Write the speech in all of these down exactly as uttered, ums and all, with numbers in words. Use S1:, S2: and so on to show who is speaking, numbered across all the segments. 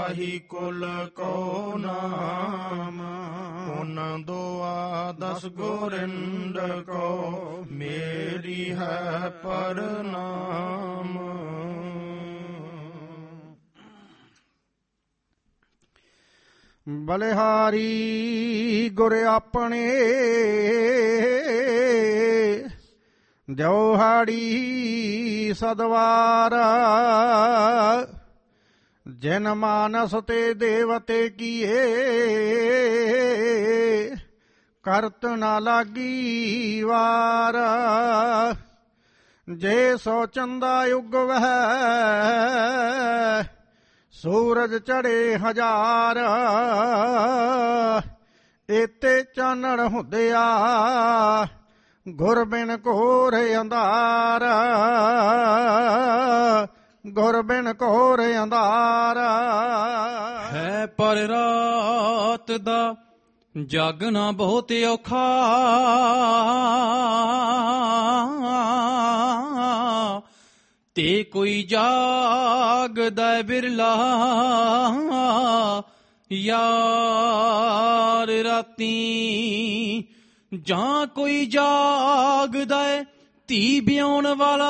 S1: ਤਾਹੀ ਕੁਲ ਕੋ ਨਾਮ। ਪੁਨ ਦੁਆ ਦਸ ਗੋਰਿੰਦ ਕੋ ਮੇਰੀ ਹੈ ਪਰਨਾਮ।
S2: ਬਲਿਹਾਰੀ ਗੁਰ ਆਪਣੇ ਦਿਉਹਾੜੀ ਸਦਵਾਰ। ਜਿਨ ਮਾਨਸ ਤੇ ਦੇਵਤੇ ਕੀਏ ਕਰਤ ਨਾ ਲਾਗੀ ਵਾਰ। ਜੇ ਸੋ ਚੰਦਾ ਯੁਗ ਵਹਿ ਸੂਰਜ ਚੜੇ ਹਜ਼ਾਰ। ਏਤੇ ਚਾਨਣ ਹੁੰਦਿਆ ਗੁਰ ਬਿਨ ਘੋਰ ਅੰਧਾਰ। ਗੁਰ ਬਿਨ ਘੋਰ ਅੰਧਾਰ।
S3: ਹੈ ਪਰ ਰਾਤ ਦਾ ਜਾਗਣਾ ਬਹੁਤ ਔਖਾ। ਤੇ ਕੋਈ ਜਾਗਦਾ ਬਿਰਲਾ ਯਾਰ ਰਾਤੀ। ਜਾਂ ਕੋਈ ਜਾਗਦਾ ਧੀ ਵਿਆਉਣ ਵਾਲਾ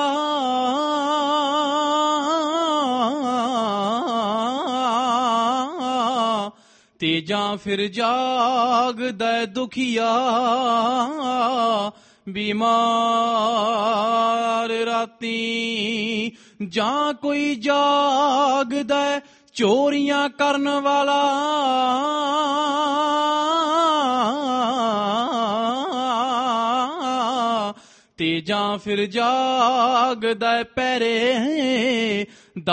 S3: ਤੇ ਜਾਂ ਫਿਰ ਜਾਗਦਾ ਦੁਖੀਆ ਬਿਮਾਰ ਰਾਤੀ। ਜਾਂ ਕੋਈ ਜਾਗਦਾ ਚੋਰੀਆਂ ਕਰਨ ਵਾਲਾ ਤੇ ਜਾਂ ਫਿਰ ਜਾਗਦਾ ਪਹਿਰੇ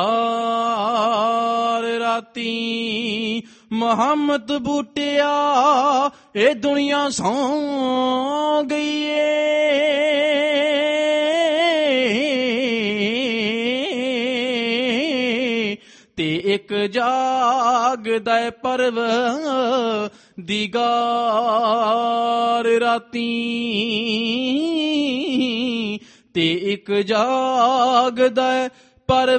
S3: ਦਾਰ ਰਾਤੀ। ਮੁਹੰਮਦ ਬੂਟਿਆ ਇਹ ਦੁਨੀਆ ਸੌਂ ਗਈ ਏ। ਤੇ ਇੱਕ ਜਾਗਦਾ ਪਰਵ ਦਿਗਾਰ ਰਾਤੀ। ਤੇ ਇੱਕ ਜਾਗਦਾ ਪਰਵ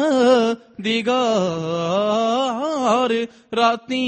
S3: ਦਿਗਾਰ ਰਾਤੀ।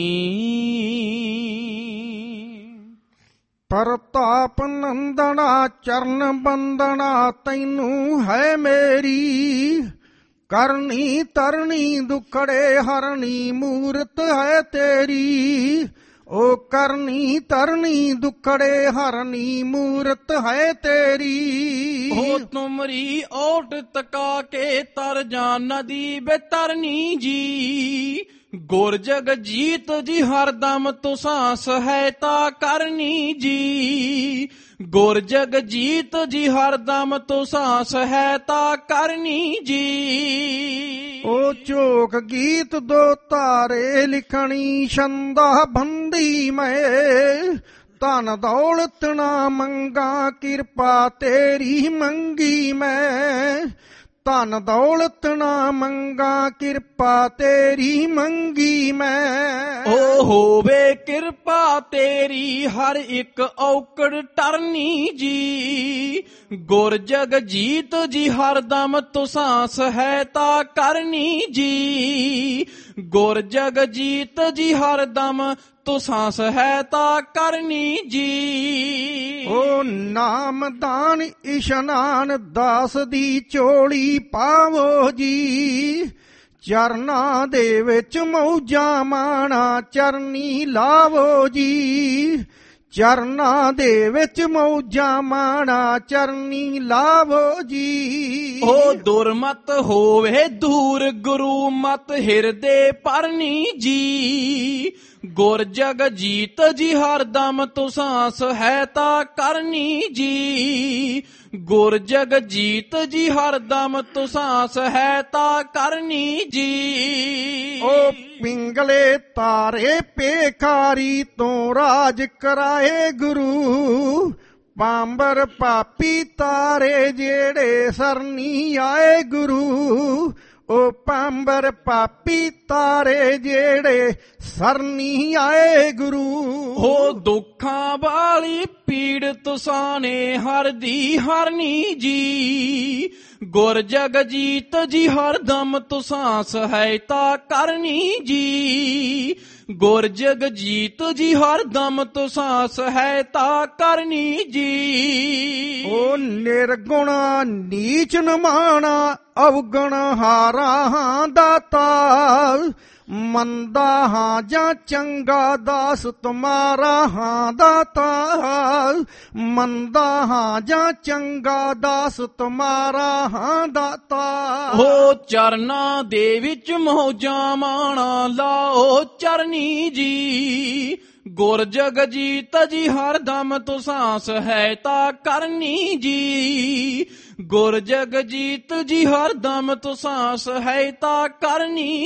S2: ਪ੍ਰਤਾਪ ਨੰਦਨਾ ਚਰਨ ਬੰਦਨਾ ਤੈਨੂੰ ਹੈ ਮੇਰੀ। ਕਰਨੀ ਤਰਨੀ ਦੁਖੜੇ ਹਰਨੀ ਮੂਰਤ ਹੈ ਤੇਰੀ। ਉਹ ਕਰਨੀ ਤਰਨੀ ਦੁਖੜੇ ਹਰਨੀ ਮੂਰਤ ਹੈ ਤੇਰੀ।
S3: ਹੋ ਤੁਮਰੀ ਓਟ ਤਕਾ ਕੇ ਤਰ ਜਾ ਨਦੀ ਬੇਤਰਨੀ ਜੀ। ਗੁਰ ਜਗ ਜੀਤ ਜੀ ਹਰਦਮ ਤੁਸਾਂ ਸਹਾਇਤਾ ਕਰਨੀ ਜੀ। ਗੁਰ ਜਗ ਜੀਤ ਜੀ ਹਰਦਮ ਤੁਸਾਂ ਸਹਾਇਤਾ ਕਰਨੀ ਜੀ।
S2: ਉਹ ਝੋਕ ਗੀਤ ਦੋ ਤਾਰੇ ਲਿਖਣੀ ਛੰਦਾ ਬੰਦੀ ਮੈਂ। ਧਨ ਦੌਲਤ ਨਾ ਮੰਗਾ ਕਿਰਪਾ ਤੇਰੀ ਮੰਗੀ ਮੈਂ। ਧਨ ਦੌਲਤ ਨਾ ਮੰਗਾ ਕਿਰਪਾ ਤੇਰੀ ਮੰਗੀ ਮੈਂ।
S3: ਓ ਹੋਵੇ ਕਿਰਪਾ ਤੇਰੀ ਹਰ ਇੱਕ ਔਕੜ ਟਰਨੀ ਜੀ। ਗੁਰ ਜਗ ਜੀਤ ਜੀ ਹਰਦਮ ਤੁਸਾਂ ਸਹਾਇਤਾ ਕਰਨੀ ਜੀ। ਗੁਰ ਜਗ ਜੀਤ ਜੀ ਹਰਦਮ ਤੁਸਾਂ ਸਹਾਇਤਾ ਕਰਨੀ ਜੀ।
S2: ਓ ਨਾਮਦਾਨ ਇਸ਼ਨਾਨ ਦਾਸ ਦੀ ਝੋਲੀ ਪਾਵੋ ਜੀ। ਚਰਨਾਂ ਦੇ ਵਿੱਚ ਮੌਜਾਂ ਮਾਣਾ ਚਰਨੀ ਲਾਵੋ ਜੀ। ਚਰਨਾਂ ਦੇ ਵਿੱਚ ਮੌਜਾਂ ਮਾਣਾ ਚਰਨੀ ਲਾਵੋ ਜੀ।
S3: ਓ ਦੁਰਮਤ ਹੋਵੇ ਦੂਰ ਗੁਰੂ ਮਤ ਹਿਰਦੇ ਪਰਨੀ ਜੀ। ਗੁਰ ਜਗ ਜੀਤ ਜੀ ਹਰਦਮ ਤੁਸਾਂ ਸਹਾਇਤਾ ਕਰਨੀ ਜੀ। ਗੁਰ ਜਗ ਜੀਤ ਜੀ ਹਰਦਮ ਤੁਸਾਂ ਸਹਾਇਤਾ ਕਰਨੀ ਜੀ।
S2: ਓ ਪਿੰਗਲੇ ਤਾਰੇ ਪੇਖਾਰੀ ਤੋਂ ਰਾਜ ਕਰਾਏ ਗੁਰੂ। ਪਾਂਬਰ ਪਾਪੀ ਤਾਰੇ ਜਿਹੜੇ ਸਰਨੀ ਆਏ ਗੁਰੂ। ਉਹ ਪਾਂਬਰ ਪਾਪੀ ਤਾਰੇ ਜਿਹੜੇ ਸਰਨੀ ਆਏ ਗੁਰੂ।
S3: ਹੋ ਦੁੱਖਾਂ ਵਾਲੀ ਪੀੜ ਤੁਸਾਂ ਨੇ ਹਰਦੀ ਹਰਨੀ ਜੀ। ਗੁਰ ਜਗਜੀਤ ਜੀ ਹਰਦਮ ਤੁਸਾਂ ਸਹਾਇਤਾ ਕਰਨੀ ਜੀ। ਗੁਰ ਜਗਜੀਤ ਜੀ ਹਰਦਮ ਤੁਸਾਂ ਸਹਾਇਤਾ ਕਰਨੀ ਜੀ।
S2: ਓ ਨਿਰਗੁਣ ਨੀਚ ਨਮਾਣਾ ਅਵਗੁਣ ਹਾਰਾ ਦਾਤਾ। ਮੰਦਾ ਹਾਂ ਜਾਂ ਚੰਗਾ ਦਾਸ ਤੁਮਾਰਾ ਹਾਂ ਦਾਤਾ। ਮੰਦਾ ਹਾਂ ਜਾਂ ਚੰਗਾ ਦਾਸ ਤੁਮਾਰਾ ਹਾਂ ਦਾਤਾ।
S3: ਹੋ ਚਰਨਾਂ ਦੇ ਵਿੱਚ ਮੌਜਾਂ ਮਾਣਾ ਲਾਓ ਚਰਨੀ ਜੀ। ਗੁਰ ਜਗਜੀਤ ਜੀ ਹਰਦਮ ਤੁਸਾਂ ਸਹਾਇਤਾ ਕਰਨੀ ਜੀ। ਗੁਰ ਜਗਜੀਤ ਜੀ ਹਰਦਮ ਤੁਸਾਂ ਸਹਾਇਤਾ ਕਰਨੀ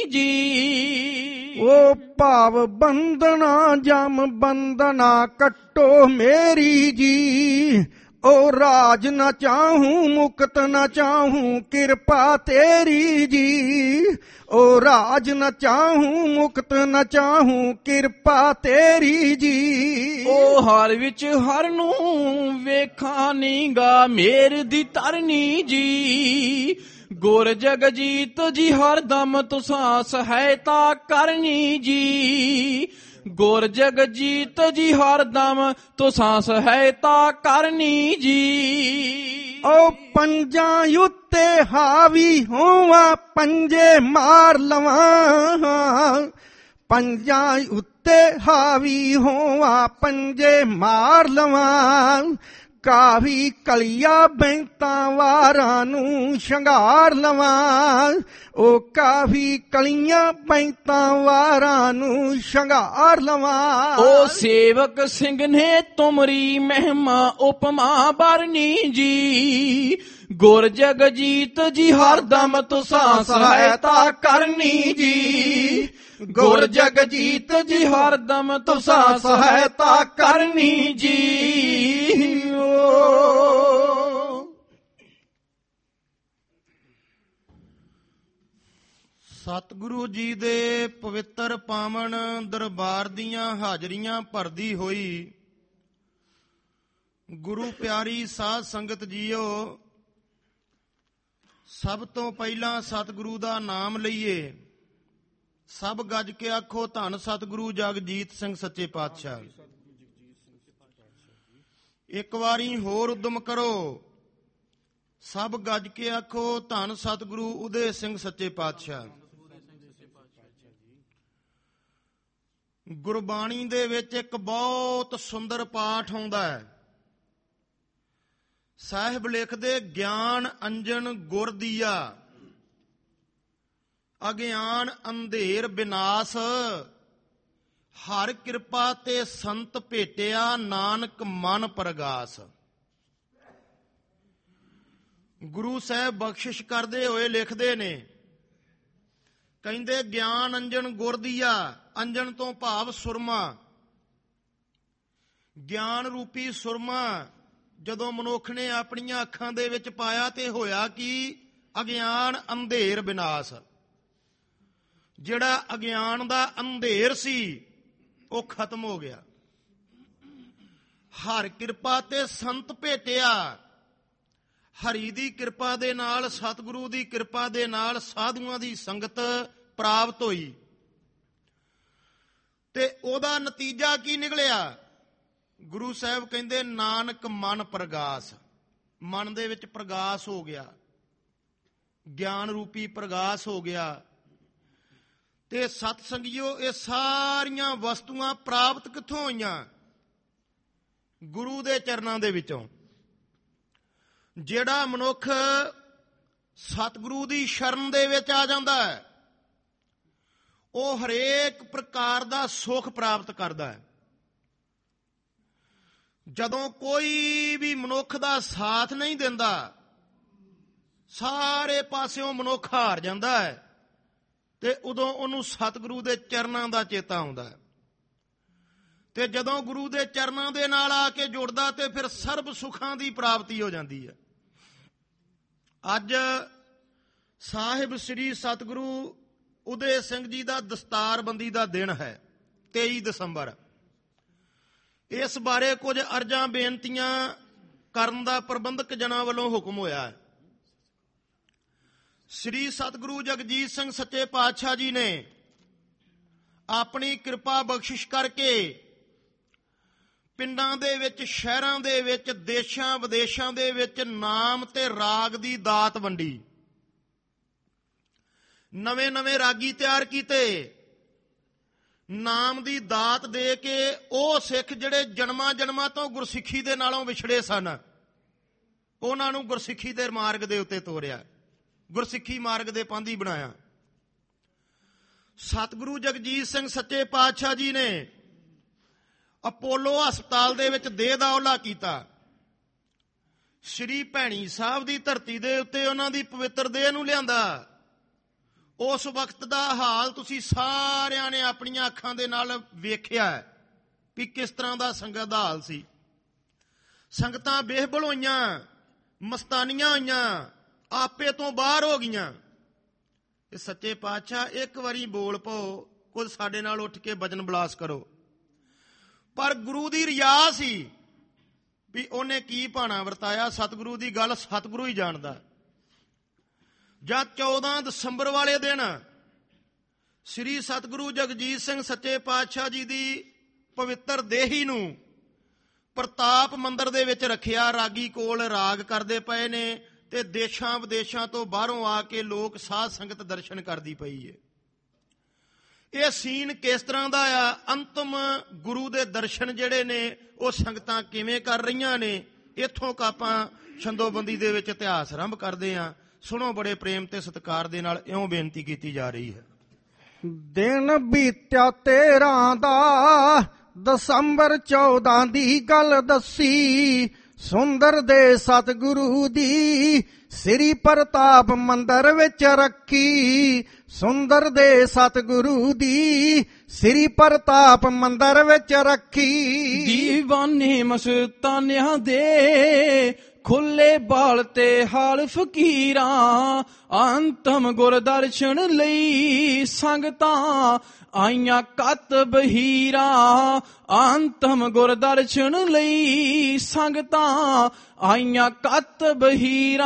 S3: ਜੀ।
S2: ਓ ਭਾਵ ਬੰਧਨਾ ਜਮ ਬੰਧਨਾ ਕੱਟੋ ਮੇਰੀ ਜੀ। ਓ ਰਾਜ ਨਾ ਚਾਹੂੰ ਮੁਕਤ ਨਾ ਚਾਹੂੰ ਕਿਰਪਾ ਤੇਰੀ ਜੀ। ਓ ਰਾਜ ਨਾ ਚਾਹੂੰ ਮੁਕਤ ਨਾ ਚਾਹੂੰ ਕਿਰਪਾ ਤੇਰੀ ਜੀ।
S3: ਓ ਹਰ ਵਿੱਚ ਹਰ ਨੂੰ ਵੇਖਾਂ ਨੀਗਾ ਮੇਰ ਦੀ ਤਰਨੀ ਜੀ। ਗੁਰ ਜਗਜੀਤ ਜੀ ਹਰਦਮ ਤੁਸਾਂ ਸਹਾਇਤਾ ਕਰਨੀ ਜੀ। ਗੁਰ ਜਗਜੀਤ ਜੀ ਹਰਦਮ ਤੁਸਾਂ ਸਹਾਇਤਾ ਕਰਨੀ ਜੀ।
S2: ਓ ਪੰਜਾਂ ਉੱਤੇ ਹਾਵੀ ਹੋਵਾਂ ਪੰਜੇ ਮਾਰ ਲਵਾਂ। ਪੰਜਾਂ ਉੱਤੇ ਹਾਵੀ ਹੋਵਾਂ ਪੰਜੇ ਮਾਰ ਲਵਾਂ। ਕਾਵੀ ਕਲੀਆ ਬੈਂਤਾਂ ਵਾਰਾਂ ਨੂੰ ਸ਼ਿੰਗਾਰ ਲਵਾਂ। ਓ ਕਾਵੀ ਕਲੀਆਂ ਬੈਂਤਾਂ ਵਾਰਾਂ ਨੂੰ ਸ਼ਿੰਗਾਰ ਲਵਾਂ।
S3: ਓ ਸੇਵਕ ਸਿੰਘ ਨੇ ਤੁਮਰੀ ਮਹਿਮਾ ਉਪਮਾ ਬਰਨੀ ਜੀ। ਗੁਰ ਜਗਜੀਤ ਜੀ ਹਰਦਮ ਤੁਸਾਂ ਸਹਾਇਤਾ ਕਰਨੀ ਜੀ। ਗੁਰ ਜਗਜੀਤ ਜੀ ਹਰਦਮ ਤੁਸਾਂ ਸਹਾਇਤਾ ਕਰਨੀ ਜੀ।
S1: ਸਤਿਗੁਰੂ ਜੀ ਦੇ ਪਵਿੱਤਰ ਪਾਵਨ ਦਰਬਾਰ ਦੀਆਂ ਹਾਜ਼ਰੀਆਂ ਭਰਦੀ ਹੋਈ ਗੁਰੂ ਪਿਆਰੀ ਸਾਧ ਸੰਗਤ ਜੀਓ, ਸਭ ਤੋਂ ਪਹਿਲਾਂ ਸਤਿਗੁਰੂ ਦਾ ਨਾਮ ਲਈਏ। ਸਭ ਗੱਜ ਕੇ ਆਖੋ ਧੰਨ ਸਤਿਗੁਰੂ ਜਗਜੀਤ ਸਿੰਘ ਸੱਚੇ ਪਾਤਸ਼ਾਹ। ਇੱਕ ਵਾਰੀ ਹੋਰ ਉਦਮ ਕਰੋ, ਸਭ ਗੱਜ ਕੇ ਆਖੋ ਧੰਨ ਸਤਿਗੁਰੂ ਉਦੇ ਸਿੰਘ ਸੱਚੇ ਪਾਤਸ਼ਾਹ। ਗੁਰਬਾਣੀ ਦੇ ਵਿੱਚ ਇੱਕ ਬਹੁਤ ਸੁੰਦਰ ਪਾਠ ਆਉਂਦਾ ਹੈ। ਸਾਹਿਬ ਲਿਖਦੇ ਗਿਆਨ ਅੰਜਨ ਗੁਰ ਦੀਆ, ਅਗਿਆਨ ਅੰਧੇਰ ਵਿਨਾਸ਼। ਹਰ ਕਿਰਪਾ ਤੇ ਸੰਤ ਭੇਟਿਆ ਨਾਨਕ ਮਨ ਪ੍ਰਗਾਸ। ਗੁਰੂ ਸਾਹਿਬ ਬਖਸ਼ਿਸ਼ ਕਰਦੇ ਹੋਏ ਲਿਖਦੇ ਨੇ, ਕਹਿੰਦੇ ਗਿਆਨ ਅੰਜਨ ਗੁਰ ਦੀਆ। ਅੰਜਨ ਤੋਂ ਭਾਵ ਸੁਰਮਾ। ਗਿਆਨ ਰੂਪੀ ਸੁਰਮਾ ਜਦੋਂ ਮਨੁੱਖ ਨੇ ਆਪਣੀਆਂ ਅੱਖਾਂ ਦੇ ਵਿੱਚ ਪਾਇਆ ਤੇ ਹੋਇਆ ਕਿ ਅਗਿਆਨ ਅੰਧੇਰ ਵਿਨਾਸ਼। ਜਿਹੜਾ ਅਗਿਆਨ ਦਾ ਅੰਧੇਰ ਸੀ ਉਹ ਖਤਮ ਹੋ ਗਿਆ। ਹਰ ਕਿਰਪਾ ਤੇ ਸੰਤ ਭੇਟਿਆ। ਹਰੀ ਦੀ ਕਿਰਪਾ ਦੇ ਨਾਲ, ਸਤਿਗੁਰੂ ਦੀ ਕਿਰਪਾ ਦੇ ਨਾਲ ਸਾਧੂਆਂ ਦੀ ਸੰਗਤ ਪ੍ਰਾਪਤ ਹੋਈ ਤੇ ਉਹਦਾ ਨਤੀਜਾ ਕੀ ਨਿਕਲਿਆ? ਗੁਰੂ ਸਾਹਿਬ ਕਹਿੰਦੇ ਨਾਨਕ ਮਨ ਪ੍ਰਗਾਸ। ਮਨ ਦੇ ਵਿੱਚ ਪ੍ਰਗਾਸ ਹੋ ਗਿਆ, ਗਿਆਨ ਰੂਪੀ ਪ੍ਰਗਾਸ ਹੋ ਗਿਆ। ਤੇ ਸਤ ਸੰਗਿਓ, ਇਹ ਸਾਰੀਆਂ ਵਸਤੂਆਂ ਪ੍ਰਾਪਤ ਕਿੱਥੋਂ ਹੋਈਆਂ? ਗੁਰੂ ਦੇ ਚਰਨਾਂ ਦੇ ਵਿੱਚੋਂ। ਜਿਹੜਾ ਮਨੁੱਖ ਸਤਿਗੁਰੂ ਦੀ ਸ਼ਰਨ ਦੇ ਵਿੱਚ ਆ ਜਾਂਦਾ ਹੈ, ਉਹ ਹਰੇਕ ਪ੍ਰਕਾਰ ਦਾ ਸੁੱਖ ਪ੍ਰਾਪਤ ਕਰਦਾ ਹੈ। ਜਦੋਂ ਕੋਈ ਵੀ ਮਨੁੱਖ ਦਾ ਸਾਥ ਨਹੀਂ ਦਿੰਦਾ, ਸਾਰੇ ਪਾਸਿਓਂ ਮਨੁੱਖ ਹਾਰ ਜਾਂਦਾ ਹੈ, ਤੇ ਉਦੋਂ ਉਹਨੂੰ ਸਤਿਗੁਰੂ ਦੇ ਚਰਨਾਂ ਦਾ ਚੇਤਾ ਆਉਂਦਾ ਹੈ। ਤੇ ਜਦੋਂ ਗੁਰੂ ਦੇ ਚਰਨਾਂ ਦੇ ਨਾਲ ਆ ਕੇ ਜੁੜਦਾ ਤੇ ਫਿਰ ਸਰਬ ਸੁੱਖਾਂ ਦੀ ਪ੍ਰਾਪਤੀ ਹੋ ਜਾਂਦੀ ਹੈ। ਅੱਜ ਸਾਹਿਬ ਸ੍ਰੀ ਸਤਿਗੁਰੂ ਉਦੇ ਸਿੰਘ ਜੀ ਦਾ ਦਸਤਾਰਬੰਦੀ ਦਾ ਦਿਨ ਹੈ, ਤੇਈ ਦਸੰਬਰ। ਇਸ ਬਾਰੇ ਕੁਝ ਅਰਜ਼ਾਂ ਬੇਨਤੀਆਂ ਕਰਨ ਦਾ ਪ੍ਰਬੰਧਕ ਜਨਾਂ ਵੱਲੋਂ ਹੁਕਮ ਹੋਇਆ ਹੈ। ਸ੍ਰੀ ਸਤਿਗੁਰੂ ਜਗਜੀਤ ਸਿੰਘ ਸੱਚੇ ਪਾਤਸ਼ਾਹ ਜੀ ਨੇ ਆਪਣੀ ਕਿਰਪਾ ਬਖਸ਼ਿਸ਼ ਕਰਕੇ ਪਿੰਡਾਂ ਦੇ ਵਿੱਚ, ਸ਼ਹਿਰਾਂ ਦੇ ਵਿੱਚ, ਦੇਸ਼ਾਂ ਵਿਦੇਸ਼ਾਂ ਦੇ ਵਿੱਚ ਨਾਮ ਤੇ ਰਾਗ ਦੀ ਦਾਤ ਵੰਡੀ। ਨਵੇਂ ਨਵੇਂ ਰਾਗੀ ਤਿਆਰ ਕੀਤੇ। ਨਾਮ ਦੀ ਦਾਤ ਦੇ ਕੇ ਉਹ ਸਿੱਖ ਜਿਹੜੇ ਜਨਮਾਂ ਜਨਮਾਂ ਤੋਂ ਗੁਰਸਿੱਖੀ ਦੇ ਨਾਲੋਂ ਵਿਛੜੇ ਸਨ, ਉਹਨਾਂ ਨੂੰ ਗੁਰਸਿੱਖੀ ਦੇ ਮਾਰਗ ਦੇ ਉੱਤੇ ਤੋਰਿਆ, ਗੁਰਸਿੱਖੀ ਮਾਰਗ ਦੇ ਪਾਂਧੀ ਬਣਾਇਆ। ਸਤਿਗੁਰੂ ਜਗਜੀਤ ਸਿੰਘ ਸੱਚੇ ਪਾਤਸ਼ਾਹ ਜੀ ਨੇ ਅਪੋਲੋ ਹਸਪਤਾਲ ਦੇ ਵਿੱਚ ਦੇਹ ਦਾ ਉਹਲਾ ਕੀਤਾ। ਸ਼੍ਰੀ ਭੈਣੀ ਸਾਹਿਬ ਦੀ ਧਰਤੀ ਦੇ ਉੱਤੇ ਉਹਨਾਂ ਦੀ ਪਵਿੱਤਰ ਦੇਹ ਨੂੰ ਲਿਆਂਦਾ। ਉਸ ਵਕਤ ਦਾ ਹਾਲ ਤੁਸੀਂ ਸਾਰਿਆਂ ਨੇ ਆਪਣੀਆਂ ਅੱਖਾਂ ਦੇ ਨਾਲ ਵੇਖਿਆ ਵੀ ਕਿਸ ਤਰ੍ਹਾਂ ਦਾ ਸੰਗਤ ਦਾ ਹਾਲ ਸੀ। ਸੰਗਤਾਂ ਬੇਹਬਲ ਹੋਈਆਂ, ਮਸਤਾਨੀਆਂ ਹੋਈਆਂ, ਆਪੇ ਤੋਂ ਬਾਹਰ ਹੋ ਗਈਆਂ। ਇਹ ਸੱਚੇ ਪਾਤਸ਼ਾਹ ਇੱਕ ਵਾਰੀ ਬੋਲ ਪਓ, ਕੁਝ ਸਾਡੇ ਨਾਲ ਉੱਠ ਕੇ ਭਜਨ ਬਿਲਾਸ ਕਰੋ। ਪਰ ਗੁਰੂ ਦੀ ਰਿਆ ਸੀ ਵੀ ਉਹਨੇ ਕੀ ਭਾਣਾ ਵਰਤਾਇਆ। ਸਤਿਗੁਰੂ ਦੀ ਗੱਲ ਸਤਿਗੁਰੂ ਹੀ ਜਾਣਦਾ। ਜਦ ਚੌਦਾਂ ਦਸੰਬਰ ਵਾਲੇ ਦਿਨ ਸ੍ਰੀ ਸਤਿਗੁਰੂ ਜਗਜੀਤ ਸਿੰਘ ਸੱਚੇ ਪਾਤਸ਼ਾਹ ਜੀ ਦੀ ਪਵਿੱਤਰ ਦੇਹੀ ਨੂੰ ਪ੍ਰਤਾਪ ਮੰਦਰ ਦੇ ਵਿੱਚ ਰੱਖਿਆ, ਰਾਗੀ ਕੋਲ ਰਾਗ ਕਰਦੇ ਪਏ ਨੇ ਤੇ ਦੇਸ਼ਾਂ ਵਿਦੇਸ਼ਾਂ ਤੋਂ ਬਾਹਰੋਂ ਆ ਕੇ ਲੋਕ ਸਾਧ ਸੰਗਤ ਦਰਸ਼ਨ ਕਰਦੀ ਪਈ ਹੈ। ਇਹ ਸੀਨ ਕਿਸ ਤਰ੍ਹਾਂ ਦਾ ਆ? ਅੰਤਮ ਗੁਰੂ ਦੇ ਦਰਸ਼ਨ ਜਿਹੜੇ ਨੇ ਉਹ ਸੰਗਤਾਂ ਕਿਵੇਂ ਕਰ ਰਹੀਆਂ ਨੇ, ਇੱਥੋਂ ਕ ਆਪਾਂ ਛੰਦੋਬੰਦੀ ਦੇ ਵਿੱਚ ਇਤਿਹਾਸ ਆਰੰਭ ਕਰਦੇ ਹਾਂ। ਸੁਣੋ, ਬੜੇ ਪ੍ਰੇਮ ਤੇ ਸਤਿਕਾਰ ਦੇ ਨਾਲ ਇਉਂ ਬੇਨਤੀ ਕੀਤੀ ਜਾ ਰਹੀ ਹੈ।
S2: ਦਿਨ ਬੀਤਿਆ ਤੇਰਾਂ ਦਾ, ਦਸੰਬਰ ਚੌਦਾਂ ਦੀ ਗੱਲ ਦੱਸੀ। ਸੁੰਦਰ ਦੇ ਸਤਿਗੁਰੂ ਦੀ ਸ੍ਰੀ ਪ੍ਰਤਾਪ ਮੰਦਰ ਵਿੱਚ ਰੱਖੀ। ਸੁੰਦਰ ਦੇ ਸਤਿਗੁਰੂ ਦੀ ਸ੍ਰੀ ਪ੍ਰਤਾਪ ਮੰਦਰ ਵਿੱਚ ਰੱਖੀ।
S3: ਦੀਵਾਨੇ ਮਸਤਾਨਿਆਂ ਦੇ ਖੁੱਲੇ ਬਾਲ ਤੇ ਹਾਲ ਫਕੀਰਾਂ, ਅੰਤਮ ਗੁਰ ਦਰਸ਼ਨ ਲਈ ਸੰਗਤਾਂ ਆਈਆਂ ਕਤ ਬਹੀਰਾਂ। ਅੰਤਮ ਗੁਰ ਦਰਸ਼ਨ ਲਈ ਸੰਗਤਾਂ ਆਈਆਂ ਕਤ ਬਹੀਰਾਂ।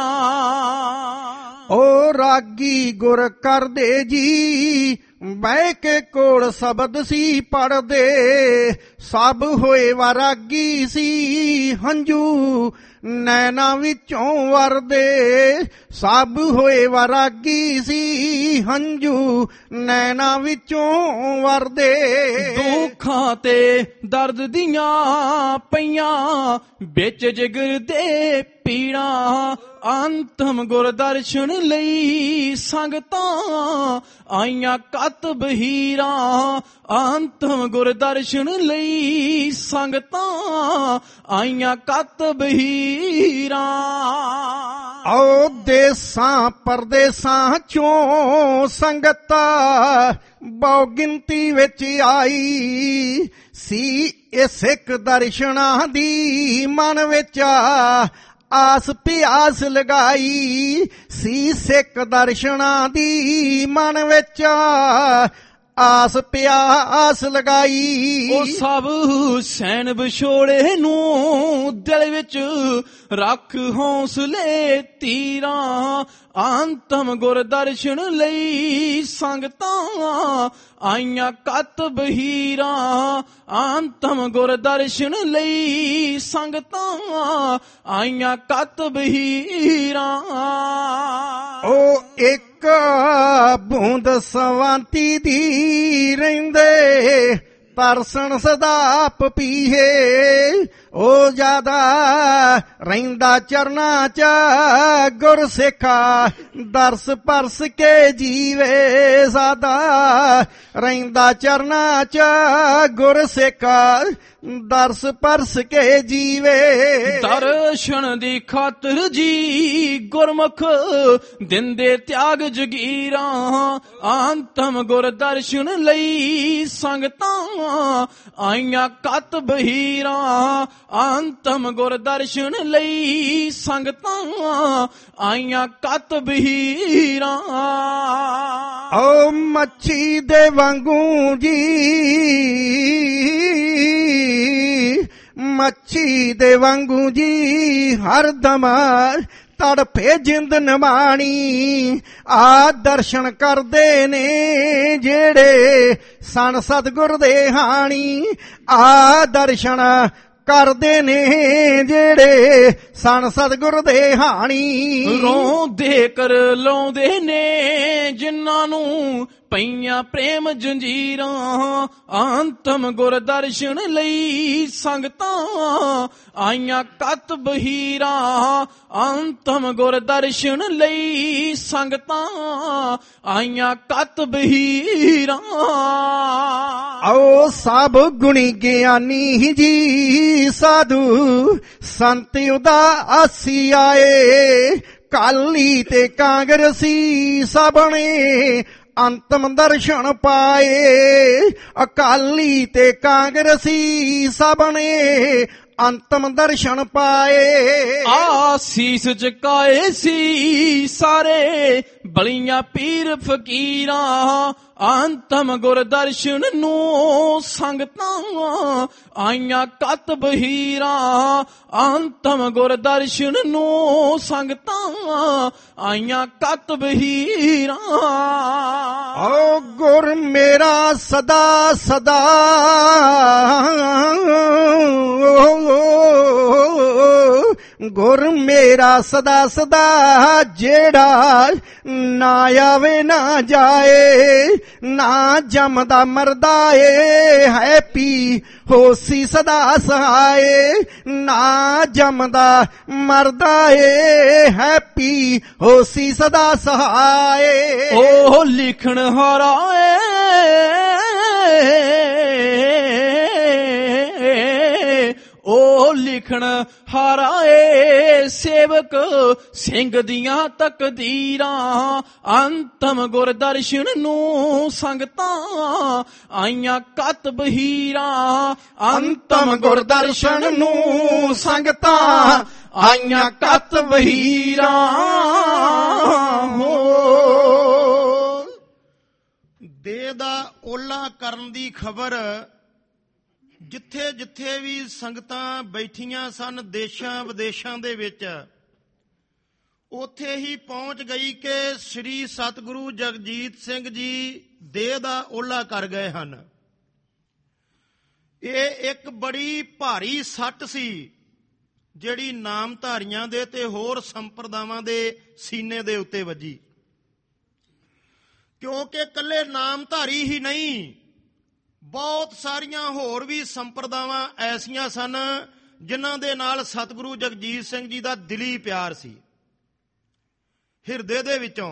S2: ਓ ਰਾਗੀ ਗੁਰ ਕਰਦੇ ਜੀ ਬਹਿ ਕੇ ਕੋਲ ਸ਼ਬਦ ਸੀ ਪੜਦੇ। ਸਭ ਹੋਏ ਵੈਰਾਗੀ ਸੀ ਹੰਝੂ ਨੈਣਾ ਵਿੱਚੋਂ ਵਰਦੇ। ਸਭ ਹੋਏ ਵੈਰਾਗੀ ਸੀ ਹੰਝੂ ਨੈਣਾ ਵਿੱਚੋਂ ਵਰਦੇ।
S3: ਦੁੱਖਾਂ ਤੇ ਦਰਦ ਦੀਆਂ ਪਈਆਂ ਵਿੱਚ ਜਿਗਰ ਦੇ ਪੀੜਾਂ। ਅੰਤਮ ਗੁਰ ਦਰਸ਼ਨ ਲਈ ਸੰਗਤਾਂ ਆਈਆਂ ਕਤ ਬਹੀਰਾਂ। ਅੰਤਮ ਗੁਰ ਦਰਸ਼ਨ ਲਈ ਸੰਗਤਾਂ ਆਈਆਂ ਕਤ ਬਹੀਰਾਂ।
S2: ਆਓ ਦੇਸਾਂ ਪਰਦੇਸਾਂ ਚੋਂ ਸੰਗਤ ਬਹੁ ਗਿਣਤੀ ਵਿੱਚ ਆਈ ਸੀ। ਇਹ ਸਿੱਖ ਦਰਸ਼ਨਾਂ ਦੀ ਮਨ ਵਿੱਚ ਆਸ ਪਿਆਸ ਲਗਾਈ ਸੀ। ਸਿੱਖ ਦਰਸ਼ਨਾਂ ਦੀ ਮਨ ਵਿੱਚ ਆਸ ਪਿਆਸ ਲਗਾਈ।
S3: ਉਹ ਸਭ ਸੈਨ ਵਿਛੋੜੇ ਨੂੰ ਦਿਲ ਵਿੱਚ ਰੱਖ ਹੌਸਲੇ ਤੀਰਾਂ। ਅੰਤਮ ਗੁਰ ਦਰਸ਼ਨ ਲਈ ਸੰਗਤਾਂ ਆਈਆਂ ਕਤ ਬਹੀਰਾਂ। ਅੰਤਮ ਗੁਰ ਦਰਸ਼ਨ ਲਈ ਸੰਗਤਾਂ ਆਈਆਂ ਕਤ ਬਹੀਰਾਂ।
S2: ਉਹ ਇੱਕ ਬੂੰਦ ਸਵਾਂਤੀ ਦੀ ਰਹਿੰਦੇ ਤਰਸਣ ਸਦਾ ਪਪੀਹੇ। ਉਹ ਜ਼ਿਆਦਾ ਰਹਿੰਦਾ ਚਰਨਾਂ ਚ ਗੁਰ ਸਿੱਖਾ ਦਰਸ ਪਰਸ ਕੇ ਜੀਵੇ। ਜ਼ਿਆਦਾ ਰਹਿੰਦਾ ਚਰਨਾਂ ਚ ਗੁਰ ਸਿੱਖਾ ਦਰਸ ਪਰਸ ਕੇ ਜੀਵੇ।
S3: ਦਰਸ਼ਨ ਦੀ ਖਾਤਰ ਜੀ ਗੁਰਮੁਖ ਦਿੰਦੇ ਤਿਆਗ ਜਗੀਰਾਂ। ਅੰਤਮ ਗੁਰ ਦਰਸ਼ਨ ਲਈ ਸੰਗਤਾਂ ਆਈਆਂ ਕਤ ਬਹੀਰਾਂ। ਅੰਤਮ ਗੁਰ ਦਰਸ਼ਨ ਲਈ ਸੰਗਤਾਂ ਆਈਆਂ ਕਤ ਬਹੀਰਾਂ।
S2: ਓ ਮੱਛੀ ਦੇ ਵਾਂਗੂ ਜੀ ਮੱਛੀ ਦੇ ਵਾਂਗੂ ਜੀ ਹਰਦਮ ਤੜਫੇ ਜਿੰਦ ਨਿਮਾਣੀ। ਆ ਦਰਸ਼ਨ ਕਰਦੇ ਨੇ ਜਿਹੜੇ ਸਨ ਸਤਿਗੁਰ ਦੇ ਹਾਣੀ। ਆ ਦਰਸ਼ਨ ਕਰਦੇ ਨੇ ਜਿਹੜੇ ਸਨ ਸਤਿਗੁਰ ਦੇ ਹਾਣੀ।
S3: ਰੋਂਦੇ ਕਰ ਲਾਉਂਦੇ ਨੇ ਜਿਨ੍ਹਾਂ ਨੂੰ ਪਈਆਂ ਪ੍ਰੇਮ ਜੰਜੀਰਾਂ। ਅੰਤਮ ਗੁਰ ਦਰਸ਼ਨ ਲਈ ਸੰਗਤਾਂ ਆਈਆਂ ਕਤ ਬਹੀਰਾਂ। ਅੰਤਮ ਗੁਰ ਦਰਸ਼ਨ ਲਈ ਸੰਗਤਾਂ ਆਈਆਂ ਕਤ ਬਹੀਰਾਂ।
S2: ਆਓ ਸਭ ਗੁਣੀ ਗਿਆਨੀ ਜੀ ਸਾਧੂ ਸੰਤ ਉਦਾਸੀ ਆਏ। ਕਾਲੀ ਤੇ ਕਾਂਗਰਸੀ ਸਭ ਨੇ ਅੰਤਮ ਦਰਸ਼ਨ ਪਾਏ। ਅਕਾਲੀ ਤੇ ਕਾਂਗਰਸੀ ਸਭ ਨੇ ਅੰਤਮ ਦਰਸ਼ਨ ਪਾਏ।
S3: ਆਸੀਸ ਝੁਕਾਏ ਸੀ ਸਾਰੇ ਬਲੀਆਂ ਪੀਰ ਫਕੀਰਾਂ। ਅੰਤਮ ਗੁਰ ਦਰਸ਼ਨ ਨੂੰ ਸੰਗਤਾਂ ਆਈਆਂ ਕਤ ਬਹੀਰਾਂ। ਅੰਤਮ ਗੁਰ ਦਰਸ਼ਨ ਨੂੰ ਸੰਗਤਾਂ ਆਈਆਂ ਕਤ ਬਹੀਰਾਂ।
S2: ਓ ਗੁਰ ਮੇਰਾ ਸਦਾ ਸਦਾ ਗੁਰ ਮੇਰਾ ਸਦਾ ਸਦਾ ਜਿਹੜਾ ਨਾ ਆਵੇ ਨਾ ਜਾਏ। ਨਾ ਜਮਦਾ ਮਰਦਾ ਏ ਹੈ ਪੀ ਹੋਸੀ ਸਦਾ ਸਹਾਏ। ਨਾ ਜਮਦਾ ਮਰਦਾ ਏ ਹੈ ਪੀ ਹੋਸੀ ਸਦਾ ਸਹਾਏ।
S3: ਉਹ ਲਿਖਣ ਹਾਰਾ ਉਹ ਲਿਖਣ ਹਾਰਾ ਏ ਸੇਵਕ ਸਿੰਘ ਦੀਆਂ ਤਕਦੀਰਾਂ। ਅੰਤਮ ਗੁਰ ਦਰਸ਼ਨ ਨੂੰ ਸੰਗਤਾਂ ਆਈਆਂ ਕਤ ਬਹੀਰਾਂ।
S2: ਅੰਤਮ ਗੁਰ ਦਰਸ਼ਨ ਨੂੰ ਸੰਗਤਾਂ ਆਈਆਂ ਕਤ ਬਹੀਰਾਂ। ਹੋ
S1: ਦੇਹ ਦਾ ਓਲਾ ਕਰਨ ਦੀ ਖਬਰ ਜਿੱਥੇ ਜਿੱਥੇ ਵੀ ਸੰਗਤਾਂ ਬੈਠੀਆਂ ਸਨ ਦੇਸ਼ਾਂ ਵਿਦੇਸ਼ਾਂ ਦੇ ਵਿੱਚ, ਉੱਥੇ ਹੀ ਪਹੁੰਚ ਗਈ ਕਿ ਸ੍ਰੀ ਸਤਿਗੁਰੂ ਜਗਜੀਤ ਸਿੰਘ ਜੀ ਦੇਹ ਦਾ ਓਲਾ ਕਰ ਗਏ ਹਨ। ਇਹ ਇੱਕ ਬੜੀ ਭਾਰੀ ਸੱਟ ਸੀ ਜਿਹੜੀ ਨਾਮਧਾਰੀਆਂ ਦੇ ਤੇ ਹੋਰ ਸੰਪਰਦਾਵਾਂ ਦੇ ਸੀਨੇ ਦੇ ਉੱਤੇ ਵੱਜੀ, ਕਿਉਂਕਿ ਇਕੱਲੇ ਨਾਮਧਾਰੀ ਹੀ ਨਹੀਂ, ਬਹੁਤ ਸਾਰੀਆਂ ਹੋਰ ਵੀ ਸੰਪਰਦਾਵਾਂ ਐਸੀਆਂ ਸਨ ਜਿਨ੍ਹਾਂ ਦੇ ਨਾਲ ਸਤਿਗੁਰੂ ਜਗਜੀਤ ਸਿੰਘ ਜੀ ਦਾ ਦਿਲੀ ਪਿਆਰ ਸੀ। ਹਿਰਦੇ ਦੇ ਵਿੱਚੋਂ